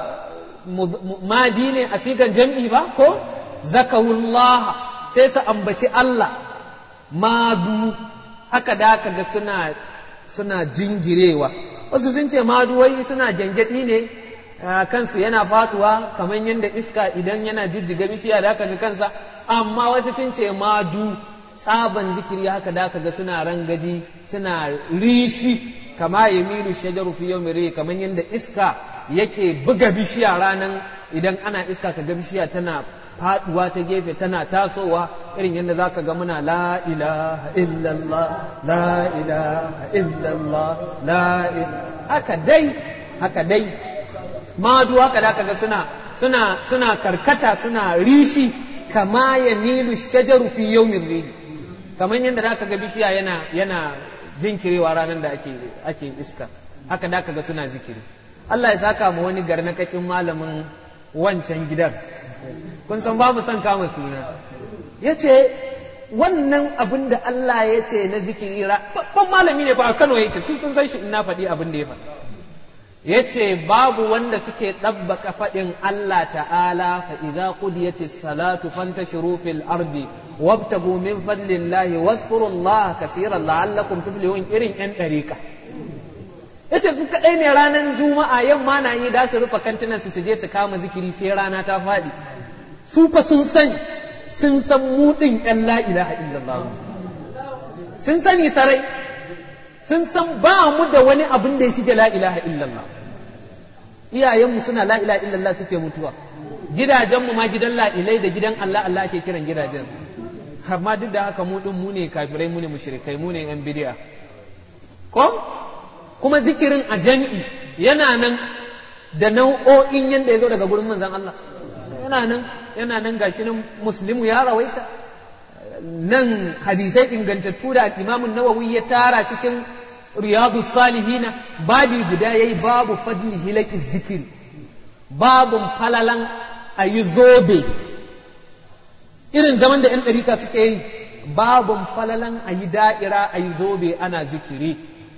madi ne a sigan jam'i ba ko zakarullah, sai su ambaci Allah. Madu haka da aka ga suna suna jingirewa, wasu sun ce madu wai suna jangadi ne, kansu yana faduwa kamar yadda iska idan yana jijjiga bishiya da aka ga kansa, amma wasu sun ce madu tsaban zikiri haka da aka ga suna rangaji suna rishi, kama yamilu shajaru fi yawmi ri, kamar yadda iska yake buga bishiya ranan idan ana iska ka ga bishiya tana faduwa ta gefe tana tasowa, irin yadda zaka ga muna la ilaha illallah la ilaha illallah la ilaha, haka dai haka dai madu haka da kaga suna suna suna karkata suna rishi, kama yamilu shajaru fi yawmin rih, kamar yadda zaka ga bishiya yana yana jinkirewa ranar da ake ake iska, haka da kaga suna zikiri. Allah ya saka mu wani garnakakin malamin wancan gidan, kun san babu son kama suna, ya ce wannan abin da Allah ya ce na zikiri, babban malami ne ba a Kano yake, sun sun san shi ina faɗi abin da ya faɗi. Ya ce babu wanda suke ɗabbaka faɗin Allah ta'ala, fa iza qudiyatis salatu fantashiru fil ardi wabtagu min fadlillahi wazkurullaha kaseeran la'allakum tuflihun, irin yan ɗariƙa. Yace su kaɗai ne ranar juma'a yamma na yi da su rufe kantinan su je su kama zikiri sai rana ta faɗi. Su fa sun sani, sun san mu ɗin ƴan la ilaha illallah, sun sani sarai, sun san ba mu da wani abin da ya shige la ilaha illallah. Iyayenmu suna la ilaha illallah suke mutuwa, gidajenmu ma gidan la'ilai da gidan Allah Allah ake kiran gidajen, amma duk da haka mu ɗin mu ne kafirai, mu ne mushrikai, mu ne ƴan bid'a. Ko kuma zikirin a jami'i yana nan da nau'o'in yanda ya zo daga gurin manzon Allah, yana nan yana nan gashi nan Muslimu ya rawaita, nan hadisai ingantattu da Imam Nawawi ya tara cikin Riyadus Salihina, babi guda yayi babu fadli hilaki zikiri, babun falalan ayi zobe, irin zaman da 'yan ɗarika suke yi, babun falalan ayi da'ira ayi zobe ana zikiri.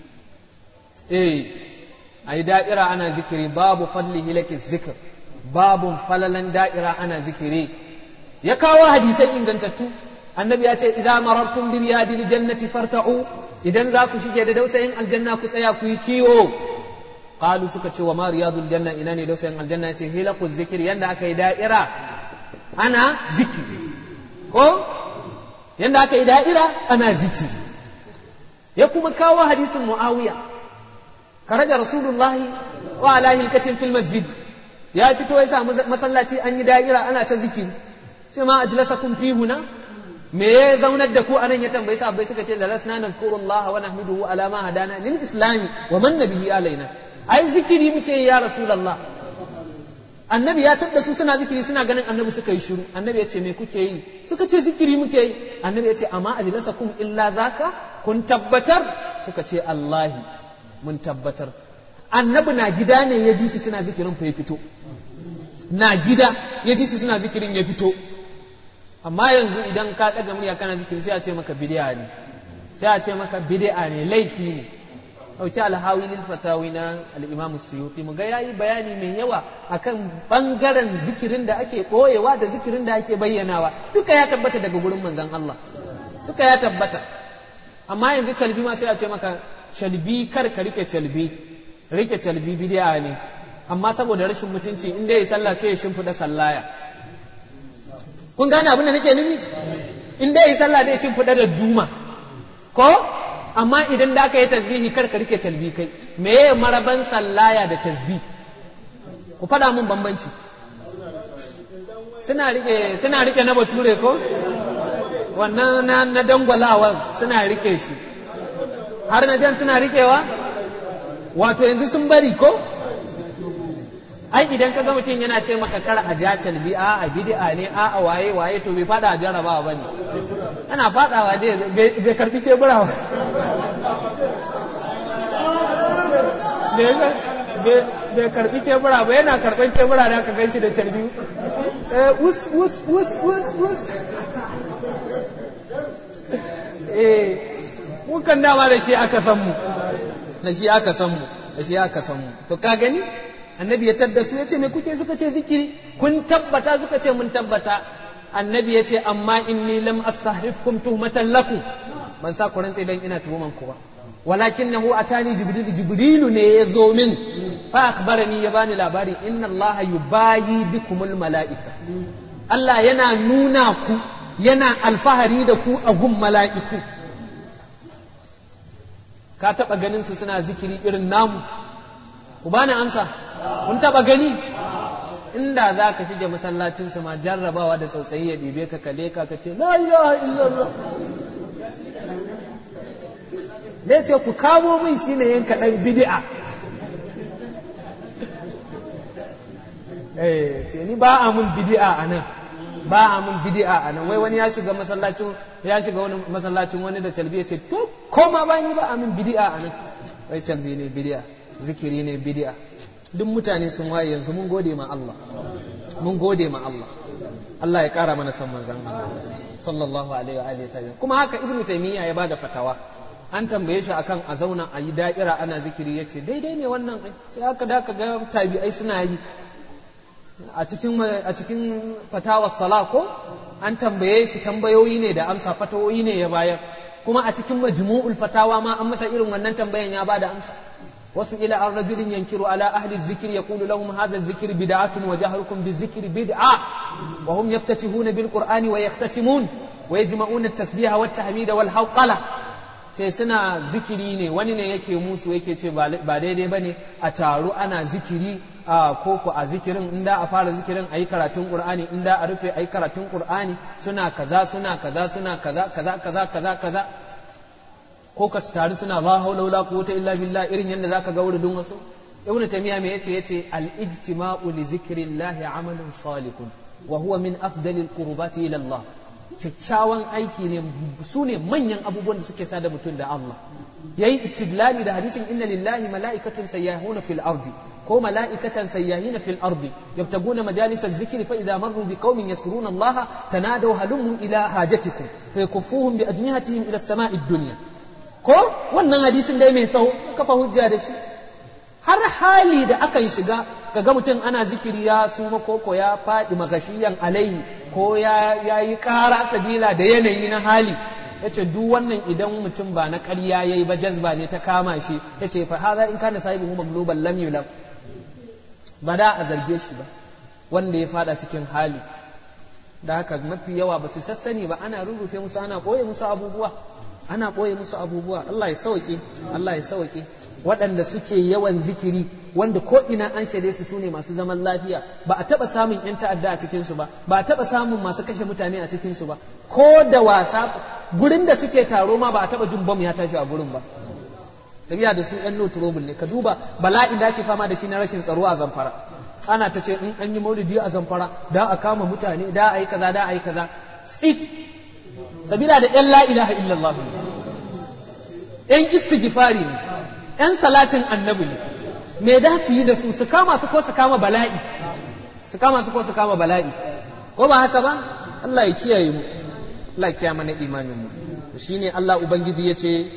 eh ayi da'ira ana zikiri, babu fadli hilaki zikir, babun falalan da'ira ana zikiri. Ya kawo hadisai ingantattu, annabi ya ce idza marartum bi riyadil jannati farta'u, idan za ku shige da dausayin aljanna ku tsaya ku yi kiwo. Qalu suka ce wa ma riyadul janna, ina ne dausayin aljanna? Ya ce hilaqu zikir, yanda aka yi da'ira ana zikiri, ko yanda aka yi da'ira ana zikiri. Ya kuma kawo hadisin Muawiya, karaja rasulullahi wa ala hilkatin fil masjid, ya fito ya samu masallaci an yi da'ira ana ta zikiri, sai ma ajlasakum fi huna, me ya zaunar da ku anan? Ya tambayi sahabbai, suka ce zalasna nazkurullaha wa nahmiduhu ala ma hadana lil islami wa manna bihi alaina, ai zikiri muke yi ya rasulullah. Annabi ya tabda su suna zikiri, suna ganin annabi suka yi shiru. Annabi ya ce me kuke yi? Suka ce zikiri muke yi. Annabi ya ce amma ajlasakum illa zaka, kun tabbatar? Suka ce Allahi, mun tabbatar. Annabi na gida ne ya ji su suna zikirin fa ya fito, na gida ya ji su suna zikirin ya fito. Amma yanzu idan ka ɗaga murya kana zikiri sai a ce maka bid'a ne, sai a ce maka bid'a ne, laifi ne. Ɗauki alhawi lil fatawi na al-Imam Suyuti, mu ga yayi bayani mai yawa akan bangaren zikirin da ake ɓoyewa da zikirin da ake bayyanawa, duka ya tabbata daga gurin manzon Allah, duka ya tabbata. Amma yanzu calbi ma sai a ce maka calbi, kar ka rike calbi, rike calbi bid'a ne. Amma saboda rashin mutunci, in dai sallah sai ya shimfiɗa sallaya. Kun gane abin da nake nufi? In dai yi sallah dai shimfiɗa da duma, ko? Amma idan da aka yi tasbihi kar ka rike calbi kai, me ya maraban sallaya da tasbih? Ku faɗa mun bambanci. Suna rike suna rike na bature ko? Wannan na, na dangwalawan suna rike shi. Har na jan suna rikewa? Wato yanzu sun bari ko? ai idan ka ga mutum yana ce maka kar a ja calbi a a bid'a ne a a waye waye to bai fada a jarabawa bane ana fadawa dai bai karbi kebura ba bai karbi kebura ba yana karban kebura da aka ganshi da calbi us us us us us eh mun kan dama da shi aka san mu da shi aka san mu da shi aka san mu to ka gani annabi ya tadda su yace me kuke suka ce zikiri kun tabbata suka ce mun tabbata annabi yace amma inni lam astahrifkum tuhmatan lakum ban sa ku rantsa dan ina tuhuman ku ba walakinahu atani jibril jibrilu ne yazo min fa akhbarani ya bani labari inna allaha yubayi bikumul malaika Allah yana nuna ku yana alfahari da ku a gun mala'iku ka taba ganin su suna zikiri irin namu ku bani ansa kun taba gani inda za ka shige masallacin su ma jarrabawa da tsautsayi ya ɗibe ka kale ka ka ce la ilaha illallah ne ce ku kamo min shine yanka ɗan bid'a eh ce ni ba a mun bid'a anan ba a mun bid'a anan wai wani ya shiga masallacin ya shiga wani masallacin wani da calbi ya ce to ko ma ba ni ba a mun bid'a anan wai calbi ne bid'a zikiri ne bid'a duk mutane sun waye yanzu mun gode ma Allah mun gode ma Allah Allah ya kara mana san manzon Allah sallallahu alaihi wa alihi wasallam kuma haka ibnu taymiya ya bada fatawa an tambaye shi akan a zauna a yi da'ira ana zikiri yace daidai ne wannan sai haka da ka ga tabi'ai suna yi a cikin a cikin fatawa sala ko an tambaye shi tambayoyi ne da amsa fatawoyi ne ya bayar kuma a cikin majmu'ul fatawa ma an masa irin wannan tambayan ya bada amsa wasu ila an rajulin yankiru ala ahli zikir yaqulu lahum hadha zikir bid'atun wa jahrukum bizikri bid'a wa hum yaftatihuna bil qur'ani wa yahtatimun wa yajma'una at-tasbiha wat tahmida wal hawqala sai suna zikiri ne wani ne yake musu yake ce ba daidai bane a taru ana zikiri a koko a zikirin inda a fara zikirin ayi karatun qur'ani inda a rufe ayi karatun qur'ani suna kaza suna kaza suna kaza kaza kaza kaza kaza ko ka taru suna la haula wala quwwata illa billah irin yanda zaka ga wuridin wasu ibnu taymiya me yace yace al ijtima'u li zikrillahi amalun salihun wa huwa min afdalil qurbati ila Allah kyakkyawan aiki ne su ne manyan abubuwan da suke sada mutum da Allah yayi istidlali da hadisin inna lillahi mala'ikatan sayyahuna fil ardi ko mala'ikatan sayyahina fil ardi yabtaguna majalis az-zikri fa idha marru biqaumin yadhkuruna Allah tanadaw halummu ila hajatikum fa yakuffuhum bi ajnihatihim ila as-sama'i ad-dunya ko wannan hadisin dai mai tsawo kafa hujja da shi har hali da akan shiga kaga mutum ana zikiri ya suma koko ya faɗi magashiyan alai ko ya yi ƙara sabila da yanayi na hali yace duk wannan idan mutum ba na ƙarya yayi ba jazba ne ta kama shi yace fa hadha in kana sahibu magluban lam yulam ba da a zarge shi ba wanda ya fada cikin hali da haka mafi yawa ba su sassani ba ana rurrufe musu ana ɓoye musu abubuwa ana ɓoye musu abubuwa Allah ya sauke Allah ya sauke waɗanda suke yawan zikiri wanda ko ina an shaide su sune masu zaman lafiya ba a taɓa samun yan ta'adda a cikin su ba ba a taɓa samun masu kashe mutane a cikin su ba ko da wasa gurin da suke taro ma ba a taɓa jin bom ya tashi a gurin ba tafiya da su yan no trouble ne ka duba bala'in da ake fama da shi na rashin tsaro a Zamfara ana ta ce in an yi maulidi a Zamfara da a kama mutane da a yi kaza da a yi kaza tsit sabila da yan la ilaha illallah yan istighfari ne yan salatin annabi ne me da su yi da su su kama su ko su kama bala'i su kama su ko su kama bala'i ko ba haka ba Allah ya kiyaye mu Allah ya kiyaye mana imanin mu shine Allah ubangiji yace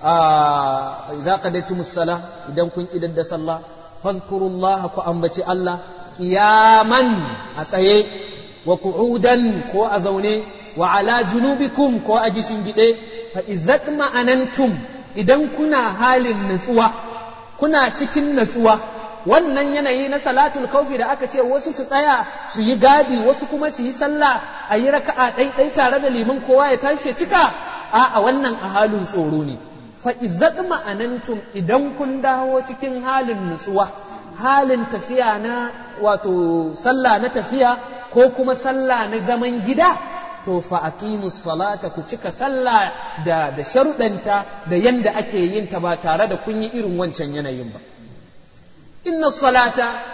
a idza qadaytumus sala idan kun idar da sallah fazkurullaha ku ambaci Allah qiyaman a tsaye wa qu'udan ko a zaune wa ala junubikum ko a gishin gide fa izzat ma'anantum idan kuna halin nutsuwa kuna cikin nutsuwa wannan yanayi na salatul kaufi da aka ce wasu su tsaya su yi gadi wasu kuma su yi sallah a yi raka'a ɗai tare da liman kowa ya tashi cika a wannan a halin tsoro ne fa izzat ma'anantum idan kun dawo cikin halin nutsuwa halin tafiya na wato sallah na tafiya ko kuma sallah na zaman gida to fa aqimus salata ku cika sallah da da sharuɗanta da yanda ake yin ta ba tare da kun yi irin wancan yanayin ba inna salata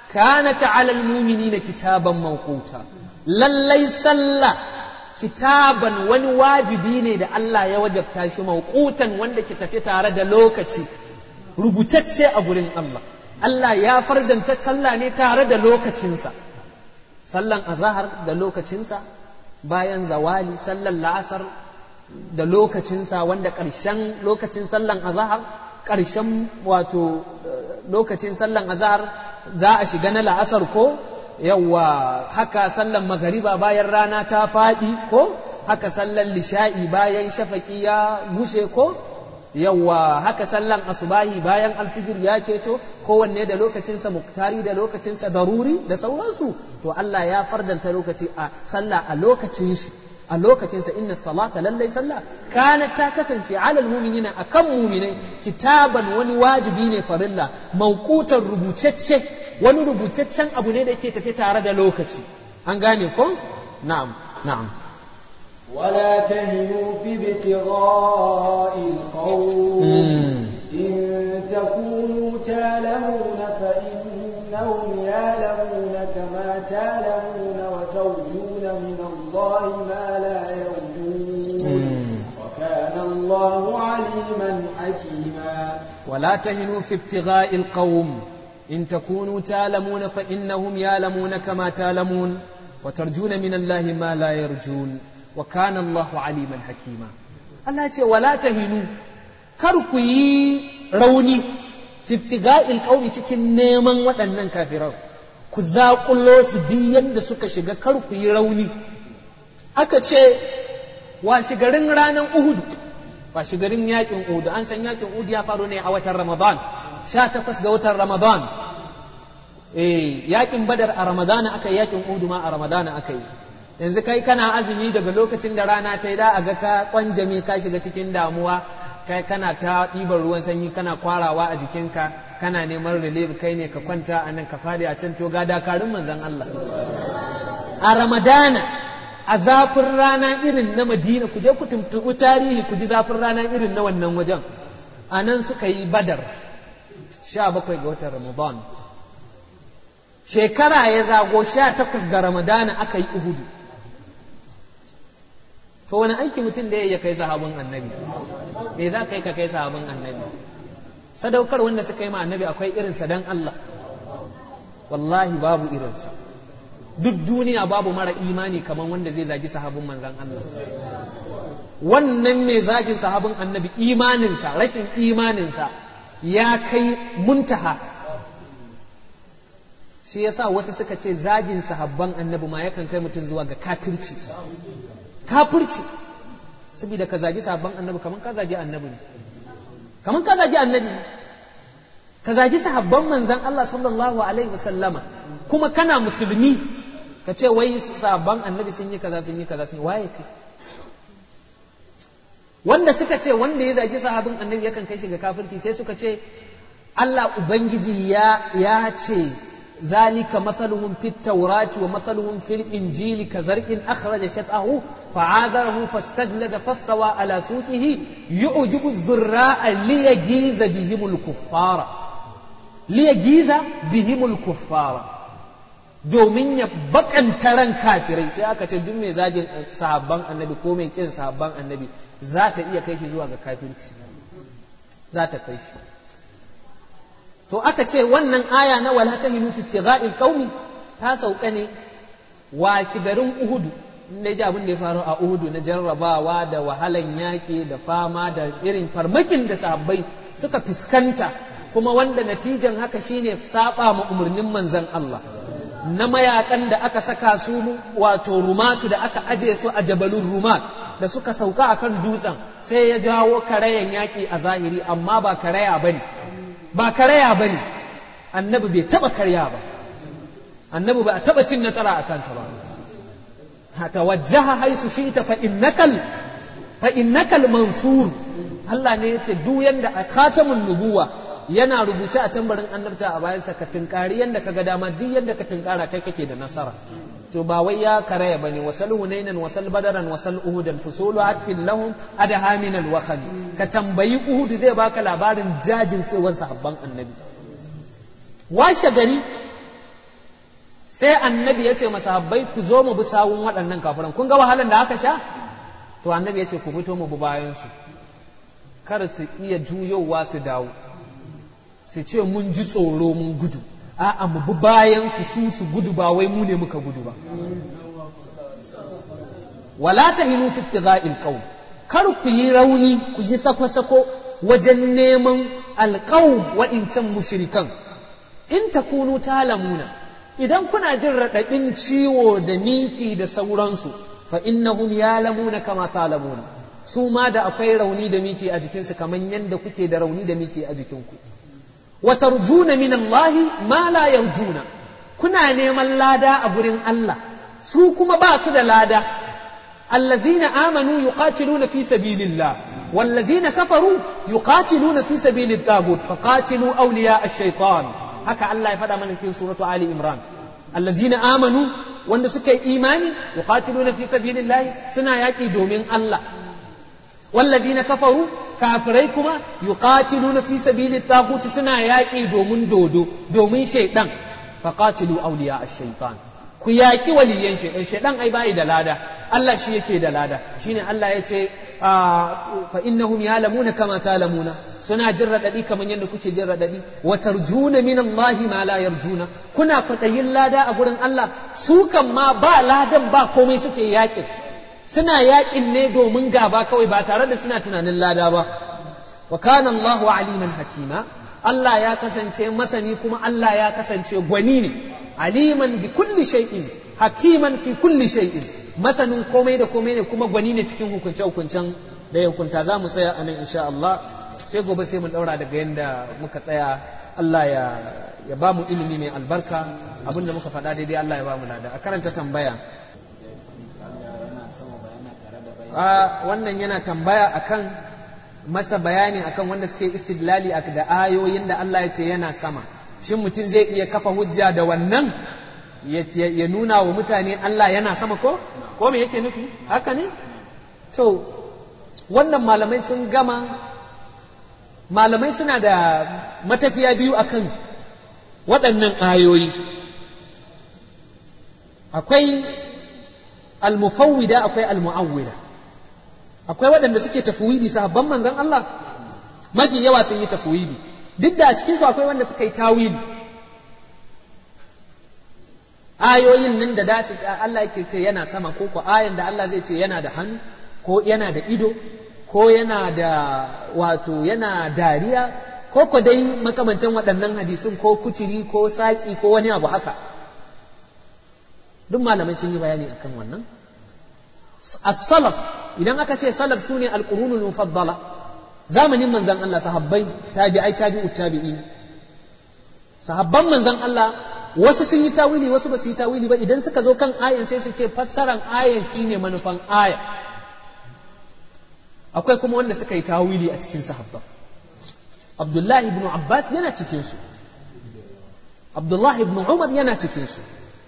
kanat 'ala al-mu'minina kitaban mawquta lallai sallah kitaban wani wajibi ne da Allah ya wajabta shi mawqutan wanda ke tafi tare da lokaci rubutacce a gurin Allah Allah ya fardanta sallah ne tare da lokacinsa sallan azhar da lokacinsa bayan zawali sallan la'asar da lokacinsa wanda ƙarshen lokacin sallan azhar ƙarshen wato lokacin sallan azhar za a shiga na la'asar ko yawa haka sallan magariba bayan rana ta faɗi ko haka sallan lisha'i bayan shafaki ya gushe ko yawa haka sallan asubahi bayan alfijir ya keto kowanne da lokacinsa muktari da lokacinsa daruri da sauransu to Allah ya fardanta lokaci a sallah a lokacin shi a lokacinsa inna salata lallai sallah kana ta kasance alal mu'minina akan mu'minai kitaban wani wajibi ne farilla mauqutan rubucecce wani rubutaccen abu ne da yake tafi tare da lokaci an gane ko na'am na'am
ولا تهنوا في ابتغاء القوم إن تكونوا تعلمون فإنهم يعلمون كما تعلمون وترجون من الله ما لا يرجون وكان الله عليما حكيما
ولا تهنوا في ابتغاء القوم إن تكونوا تعلمون فإنهم يعلمون كما تعلمون وترجون من الله ما لا يرجون وكان الله عليما حكيما الله يقول ولا تهنوا كركي روني في ابتغاء القوم cikin neman waɗannan kafiran ku zaƙulo su diyan da suka shiga karku yi rauni aka ce washigarin ranar Uhud washigarin yakin Uhud an san yakin Uhud ya faru ne a watan Ramadan sha takwas ga watan Ramadan eh yakin Badar a Ramadan aka yi yakin Uhud ma a Ramadan aka yi yanzu kai kana azumi daga lokacin da rana ta yi da a ga ka kwanjame ka shiga cikin damuwa kai kana ta ɗiban ruwan sanyi kana kwarawa a jikinka kana neman relief kai ne ka kwanta a nan ka fadi a can to ga dakarun manzon Allah a ramadana a zafin rana irin na madina ku je ku tuntuɓi tarihi ku ji zafin rana irin na wannan wajen a nan suka yi badar sha bakwai ga watan ramadan shekara ya zago sha takwas ga ramadana aka yi uhudu to wani aiki mutum da ya kai sahabin annabi me za ka yi ka kai sahabin annabi sadaukar wanda suka yi ma annabi akwai irinsa dan Allah wallahi babu irinsa duk duniya babu mara imani kamar wanda zai zagi sahabin manzan Allah wannan mai zagin sahabin annabi imaninsa rashin imaninsa ya kai muntaha shi yasa wasu suka ce zagin sahabban annabi ma yakan kai mutum zuwa ga kafirci kafirci saboda ka zagi sahabban annabi kaman ka zagi annabi ne kaman ka zagi annabi ne ka zagi sahabban manzan Allah sallallahu alaihi wasallama kuma kana musulmi ka ce wai sahabban annabi sun yi kaza sun yi kaza sun yi waye kai wanda suka ce wanda ya zagi sahabin annabi yakan kai shi ga kafirci sai suka ce Allah ubangiji ya ya ce ذلك مثلهم في التوراة ومثلهم في الإنجيل كزرع أخرج شطأه فعازره فاستغلظ فاستوى على سوقه يعجب الزراء ليجيز بهم الكفار ليجيز بهم الكفار domin ya bakanta ran kafirai sai aka ce duk mai zagin sahabban annabi ko mai kin sahabban annabi za ta iya kai shi zuwa ga kafirci za ta kai shi to aka ce wannan aya na wala tahinu fi ibtigha'il qaumi ta sauka ne wa shigarin Uhudu ne ji abin da ya faru a Uhudu na jarrabawa da wahalan yaki da fama da irin farmakin da sahabbai suka fuskanta kuma wanda natijan haka shine saba ma umarnin manzon Allah na mayakan da aka saka su wato rumatu da aka aje su a jabalun rumat da suka sauka akan dutsen sai ya jawo karayan yaki a zahiri amma ba karaya bane ba karaya ba ne annabi bai taba karya ba annabi ba a taba cin nasara a kansa ba hata wajjaha haisu shi ta fa'innakal fa'innakal mansur Allah ne ya ce duk yanda a khatamun nubuwa yana rubuce a tambarin annabta a bayansa ka tunkari yanda ka ga dama duk yanda ka tunkara kai kake da nasara to ba wai ya karaya bane wasal hunainan wasal badaran wasal uhudan fusulu atfin lahum adaha min alwakhani ka tambayi uhud zai baka labarin jajircewar sahabban annabi washe gari sai annabi ya ce masahabbai ku zo mu bi sawun waɗannan kafiran kun ga wahalan da aka sha to annabi ya ce ku fito mu bi bayan su kar su iya juyowa su dawo su ce mun ji tsoro mun gudu a'a mu bi bayan su su su gudu ba wai mu ne muka gudu ba wala tahinu fi ibtigha'il qawm kar ku yi rauni ku yi sako-sako wajen neman alqawm wa'incan mushrikan in takunu talamuna idan kuna jin raɗaɗin ciwo da miki da sauransu fa innahum yalamuna kama talamuna su ma da akwai rauni da miki a jikinsu kamar yadda kuke da rauni da miki a jikinku wa tarjuna min Allah ma la yarjuna kuna neman lada a gurin Allah su kuma ba su da lada allazina amanu yuqatiluna fi sabilillah wallazina kafaru yuqatiluna fi sabilit tagut faqatilu awliya ash-shaytan haka Allah ya faɗa mana cikin suratu Ali Imran allazina amanu wanda suka yi imani yuqatiluna fi sabilillah suna yaƙi domin Allah wallazina kafaru kafirai kuma yuqatiluna fi sabilit tagut suna yaƙi domin dodo domin shaydan faqatilu awliya ash-shaytan ku yaƙi waliyan shaydan shaydan ai bai da lada Allah shi yake da lada shine Allah ya ce fa innahum yalamuna kama talamuna suna jin radadi kamar yadda kuke jin radadi wa tarjuna min Allah ma la yarjuna kuna kwadayin lada a gurin Allah su kan ma ba ladan ba komai suke yakin suna yakin ne domin gaba kawai ba tare da suna tunanin lada ba wa kana Allahu aliman hakima Allah ya kasance masani kuma Allah ya kasance gwani ne aliman bi kulli shay'in hakiman fi kulli shay'in masanin komai da komai ne kuma gwani ne cikin hukunce-hukuncen da ya hukunta za mu tsaya a nan insha Allah sai gobe sai mu daura daga yadda muka tsaya Allah ya ya ba mu ilimi mai albarka abinda muka faɗa daidai Allah ya ba mu lada a karanta tambaya a wannan yana tambaya akan masa bayani akan wanda suke istidlali da ayoyin da Allah ya ce yana sama shin mutum zai iya kafa hujja da wannan ya nuna wa mutane Allah yana sama ko ko me yake nufi haka ne to wannan malamai sun gama malamai suna da matafiya biyu akan waɗannan ayoyi akwai al-mufawwida akwai al-mu'awwida akwai waɗanda suke tafwidi sahabban manzon Allah mafi yawa sun yi tafwidi duk da a cikin su akwai wanda suka yi tawili ayoyin nan da dasu Allah yake ce yana sama ko ko ayan da Allah zai ce yana da hannu ko yana da ido ko yana da wato yana dariya ko ko dai makamantan waɗannan hadisin ko kuturi ko saki ko wani abu haka duk malamai sun yi bayani akan wannan as-salaf idan aka ce salaf sune al-qurunul mufaddala zamanin manzon Allah sahabbai tabi'ai tabi'ut tabi'in sahabban manzon Allah wasu sun yi tawili wasu ba su yi tawili ba idan suka zo kan ayan sai su ce fassaran ayan shine manufan aya akwai kuma wanda suka yi tawili a cikin sahabba Abdullahi ibn Abbas yana cikin su Abdullahi ibn Umar yana cikin su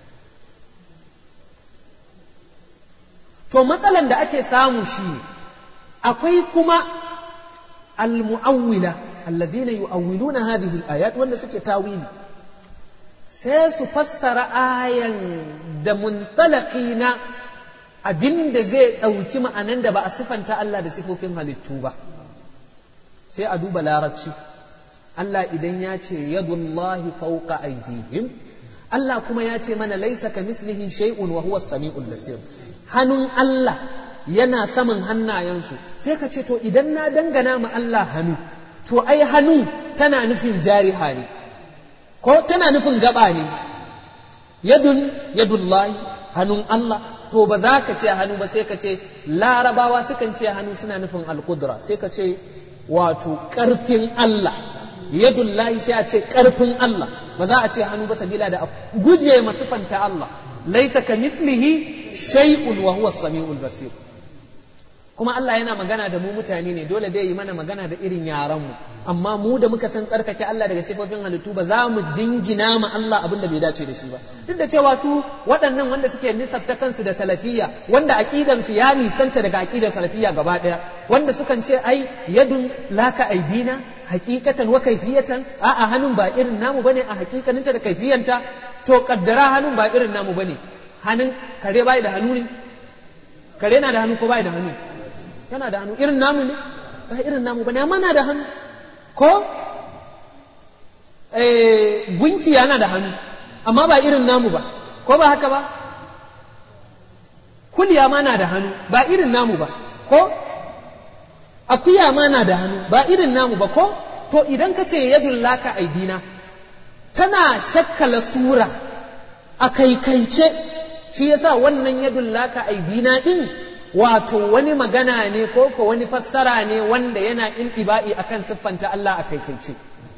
to matsalan da ake samu shine akwai kuma al-mu'awwila allazina yu'awwiluna hadhihi al-ayat wanda suke tawili sai su fassara ayan da muntalaki na abin da zai ɗauki ma'anan da ba a sifanta Allah da sifofin halittu ba sai a duba larabci Allah idan ya ce yadullahi fawqa aydihim Allah kuma ya ce mana laisa ka mislihi shay'un wa huwa as-sami'ul basir hannun Allah yana saman hannayensu sai ka ce to idan na dangana ma Allah hannu to ai hannu tana nufin jariha ne ko tana nufin gaba ne yadun yadullahi hannun Allah to ba za ka ce hannu ba sai ka ce larabawa sukan ce hannu suna nufin alkudra sai ka ce wato ƙarfin Allah yadullahi sai a ce ƙarfin Allah ba za a ce hannu ba sabila da guje masifanta Allah laisa ka mislihi shay'un wa huwa as-sami'ul basir kuma Allah yana magana da mu mutane ne dole dai yi mana magana da irin yaran mu amma mu da muka san tsarkake Allah daga sifofin halittu ba za mu jingina ma Allah abin da bai dace da shi ba duk da cewa su waɗannan wanda suke nisabta kansu da salafiyya wanda aqidan su ya nisanta daga aqidar salafiyya gaba daya wanda sukan ce ai yadun laka aidina hakikatan wa kaifiyatan a'a hannun ba irin namu bane a hakikaninta da kaifiyanta to kaddara hannun ba irin namu bane hannun kare bai da hannu ne kare na da hannu ko bai da hannu yana da hannu irin namu ne ba irin namu bane amma na da hannu ko eh gunki yana da hannu amma ba irin namu ba ko ba haka ba kuliya ma na da hannu ba irin namu ba ko akuya ma na da hannu ba irin namu ba ko to idan ka ce yadun laka aidina tana shakkala sura a kaikaice shi yasa wannan yadun laka aidina din wato wani magana ne ko ko wani fassara ne wanda yana intiba'i akan siffanta Allah a kaikaice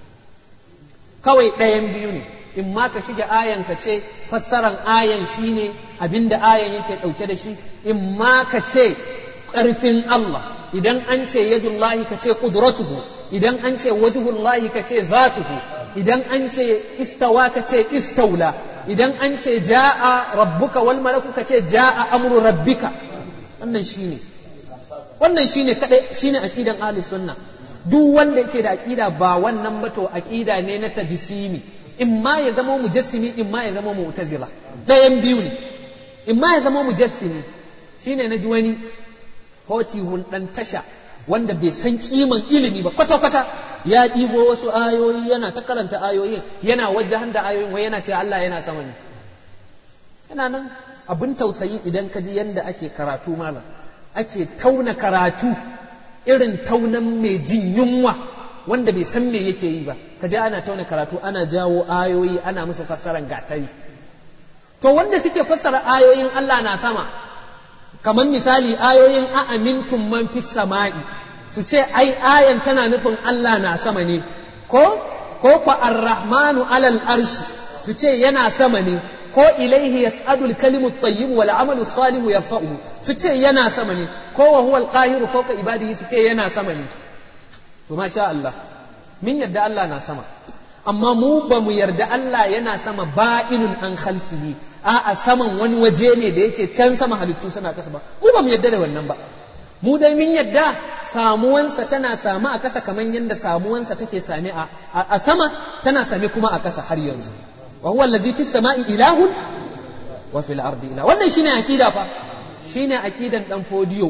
kawai ɗayan biyu ne in ma ka shiga ayan ka ce fassaran ayan shine abinda ayan yake ɗauke da shi in ma ka ce ƙarfin Allah idan an ce yadullahi ka ce qudratuhu idan an ce wajhullahi ka ce zatuhu idan an ce istawa ka ce istaula idan an ce jaa rabbuka wal malaku ka ce jaa amru rabbika wannan shine wannan shine kadai shine aqidan ahlus sunna duk wanda yake da aqida ba wannan ba to aqida ne na tajsimi imma ya zama mujassimi imma ya zama mu'tazila dayan biyu ne imma ya zama mujassimi shine naji wani hoti hun dan tasha wanda bai san kiman ilimi ba kwata kwata ya ɗibo wasu ayoyi yana ta karanta ayoyin yana wajahan da ayoyin wai yana cewa Allah yana sama ne yana nan abin tausayi idan ka ji yanda ake karatu malam ake tauna karatu irin taunan mai jin yunwa wanda bai san me yake yi ba ka ji ana tauna karatu ana jawo ayoyi ana musu fassaran gatari to wanda suke fassara ayoyin Allah na sama kamar misali ayoyin a amintum man fis sama'i su ce ai ayan tana nufin Allah na sama ne ko ko ko ar-rahmanu alal arshi su ce yana sama ne ko ilaihi yas'adu al-kalimu at-tayyib wal 'amalu as-salihu yarfa'uhu su ce yana sama ne ko wa huwa al-qahiru fawqa ibadihi su ce yana sama ne to masha Allah min yadda Allah na sama amma mu ba mu yarda Allah yana sama ba'inun an khalqihi a'a saman wani waje ne da yake can sama halittu suna kasa ba mu ba mu yarda da wannan ba mu dai min yadda samuwansa tana samu a kasa kamar yadda samuwansa take same a, a sama tana same kuma a kasa har yanzu wa huwa allazi fis sama'i ilahun wa fil ardi ilah wannan shine akida fa shine akidan dan fodiyo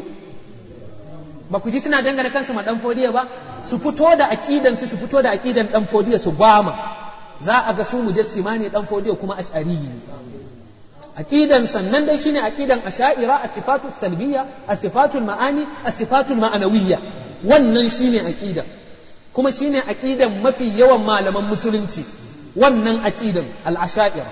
ba ku ji suna dangana kansu ma dan fodiyo ba su fito da akidan su su fito da akidan dan fodiyo su gwama za a ga su mujassima ne dan fodiyo kuma ash'ari ne aqidan sannan dai shine aqidan asha'ira as-sifatu salbiyya as-sifatu al-ma'ani as-sifatu al-ma'anawiyya wannan shine aqida kuma shine aqidan mafi yawan malaman musulunci wannan aqidan al-asha'ira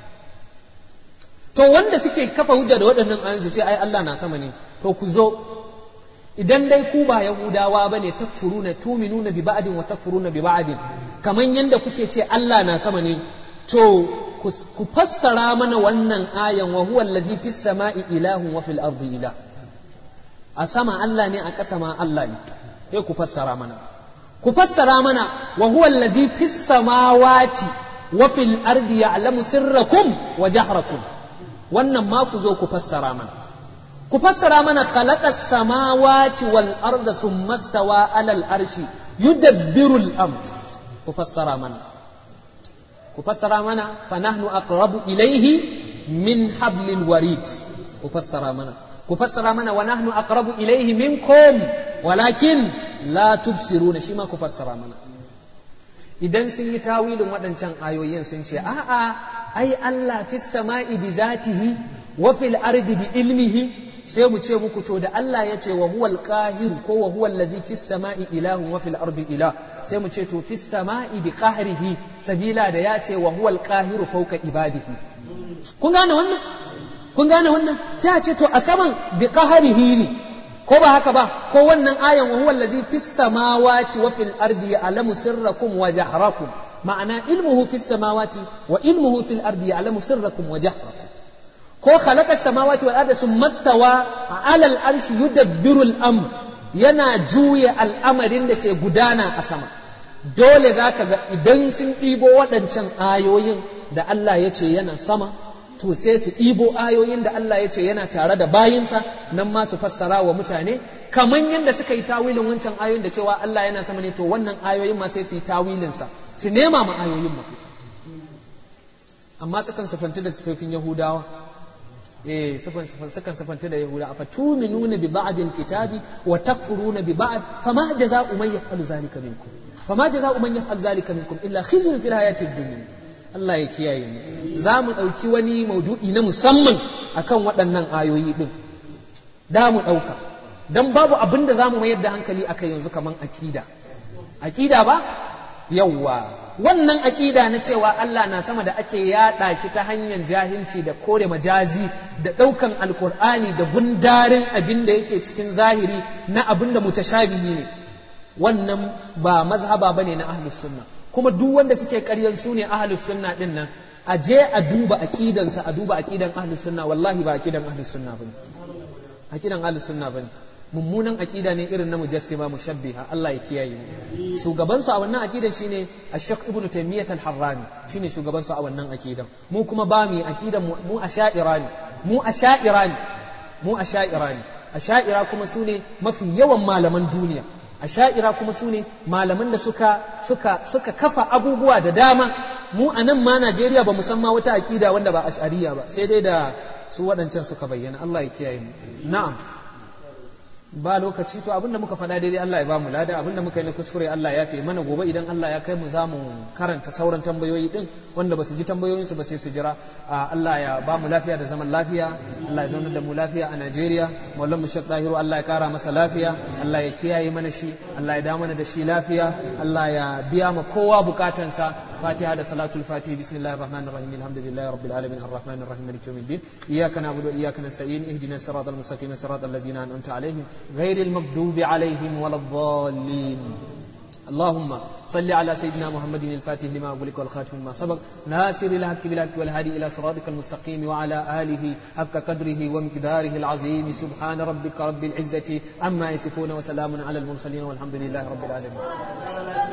to wanda suke kafa hujja da waɗannan ayoyi ce ai Allah na sama ne to ku zo idan dai ku ba yahudawa bane takfuruna tuminuna bi ba'din wa takfuruna bi ba'din kaman yanda kuke ce Allah na sama ne to ku fassara mana wannan ayan wa huwa allazi fis sama'i ilahun wa fil ardi ilah a sama Allah ne a ƙasa ma Allah ne sai ku fassara mana ku fassara mana wa huwa allazi fis samawati wa fil ardi ya'lamu sirrakum wa jahrakum wannan ma ku zo ku fassara mana ku fassara mana khalaqas samawati wal arda summa stawa alal arshi yudabbiru al-amr ku fassara mana ku fassara mana fa nahnu aqrabu ilayhi min hablil warid ku fassara mana ku fassara mana wa nahnu aqrabu ilayhi minkum walakin la tubsiruna shi ma ku fassara mana idan sun yi tawilin waɗancan ayoyin sun ce a'a ai Allah fis sama'i bi zatihi wa fil ardi bi ilmihi sai mu ce muku to da Allah ya ce wa huwal qahir ko wa huwal ladzi fis sama'i ilahun wa fil ardi ilah sai mu ce to fis sama'i bi qahrihi sabila da ya ce wa huwal qahir fawqa ibadihi kun gane wannan kun gane wannan sai a ce to a saman bi qahrihi ne ko ba haka ba ko wannan ayan wa huwal ladzi fis samawati wa fil ardi ya'lamu sirrakum wa jahrakum ma'ana ilmuhu fis samawati wa ilmuhu fil ardi ya'lamu sirrakum wa jahrakum ko khalaqa samawati wal arda summa stawa ala al arshi yudabbiru al amr yana juya al'amarin da ke gudana a sama dole zaka ga idan sun ɗibo waɗancan ayoyin da Allah ya ce yana sama to sai su ɗibo ayoyin da Allah ya ce yana tare da bayinsa nan ma su fassara wa mutane kamar yadda suka yi tawilin wancan ayoyin da cewa Allah yana sama ne to wannan ayoyin ma sai su yi tawilinsa su nema ma ayoyin mafita amma sukan sifanta da sifofin yahudawa eh sukan sukan sifanta da yahuda afa tu'minuna bi ba'dil kitabi wa takfuruna bi ba'd fama jazaa'u man yaf'alu zalika minkum fama jazaa'u man yaf'al zalika minkum illa khizyun fil hayatid dunya Allah ya kiyaye mu za mu dauki wani maudu'i na musamman akan waɗannan ayoyi din da mu dauka dan babu abin da zamu mayar da hankali akai yanzu kaman akida akida ba yawwa wannan aƙida na cewa Allah na sama da ake yaɗa shi ta hanyar jahilci da kore majazi da ɗaukan alkur'ani da gundarin abin da yake cikin zahiri na abin da mutashabihi ne wannan ba mazhaba bane na ahlus sunna kuma duk wanda suke ƙaryan su ne ahlus sunna din nan a je a duba aƙidansa a duba aƙidan ahlus sunna wallahi ba aƙidan ahlus sunna bane aƙidan ahlus sunna bane mummunan aƙida ne irin na mujassima mushabbiha Allah ya kiyaye mu shugaban su a wannan aƙidan shine Ash-Shaykh Ibn Taymiyyah Al-Harrani shine shugaban su a wannan aƙidan mu kuma ba mu aƙidan mu asha'ira ne mu asha'ira ne mu asha'ira ne asha'ira kuma sune mafi yawan malaman duniya asha'ira kuma sune malaman da suka suka suka kafa abubuwa da dama mu a nan ma Najeriya ba mu san ma wata aƙida wanda ba ash'ariya ba sai dai da su waɗancan suka bayyana Allah ya kiyaye mu na'am ba lokaci to abinda muka faɗa daidai Allah ya ba mu lada abinda muka yi na kuskure Allah ya fi mana gobe idan Allah ya kai mu za mu karanta sauran tambayoyi din wanda ba su ji tambayoyinsu ba sai su jira Allah ya ba mu lafiya da zaman lafiya Allah ya zauna da mu lafiya a Najeriya Maulana Mushak Dahiru Allah ya kara masa lafiya Allah ya kiyaye mana shi Allah ya da mana da shi lafiya Allah ya biya ma kowa bukatansa فاتحة صلاة الفاتحة بسم الله الرحمن الرحيم الحمد لله رب العالمين الرحمن الرحيم مالك يوم الدين إياك نعبد وإياك نستعين اهدنا الصراط المستقيم صراط الذين أنعمت عليهم غير المغضوب عليهم ولا الضالين اللهم صل على سيدنا محمد الفاتح لما أغلق والخاتم لما سبق ناصر الحق بالحق والهادي إلى صراطك المستقيم وعلى آله حق قدره ومقداره العظيم سبحان ربك رب العزة عما يصفون وسلام على المرسلين والحمد لله رب العالمين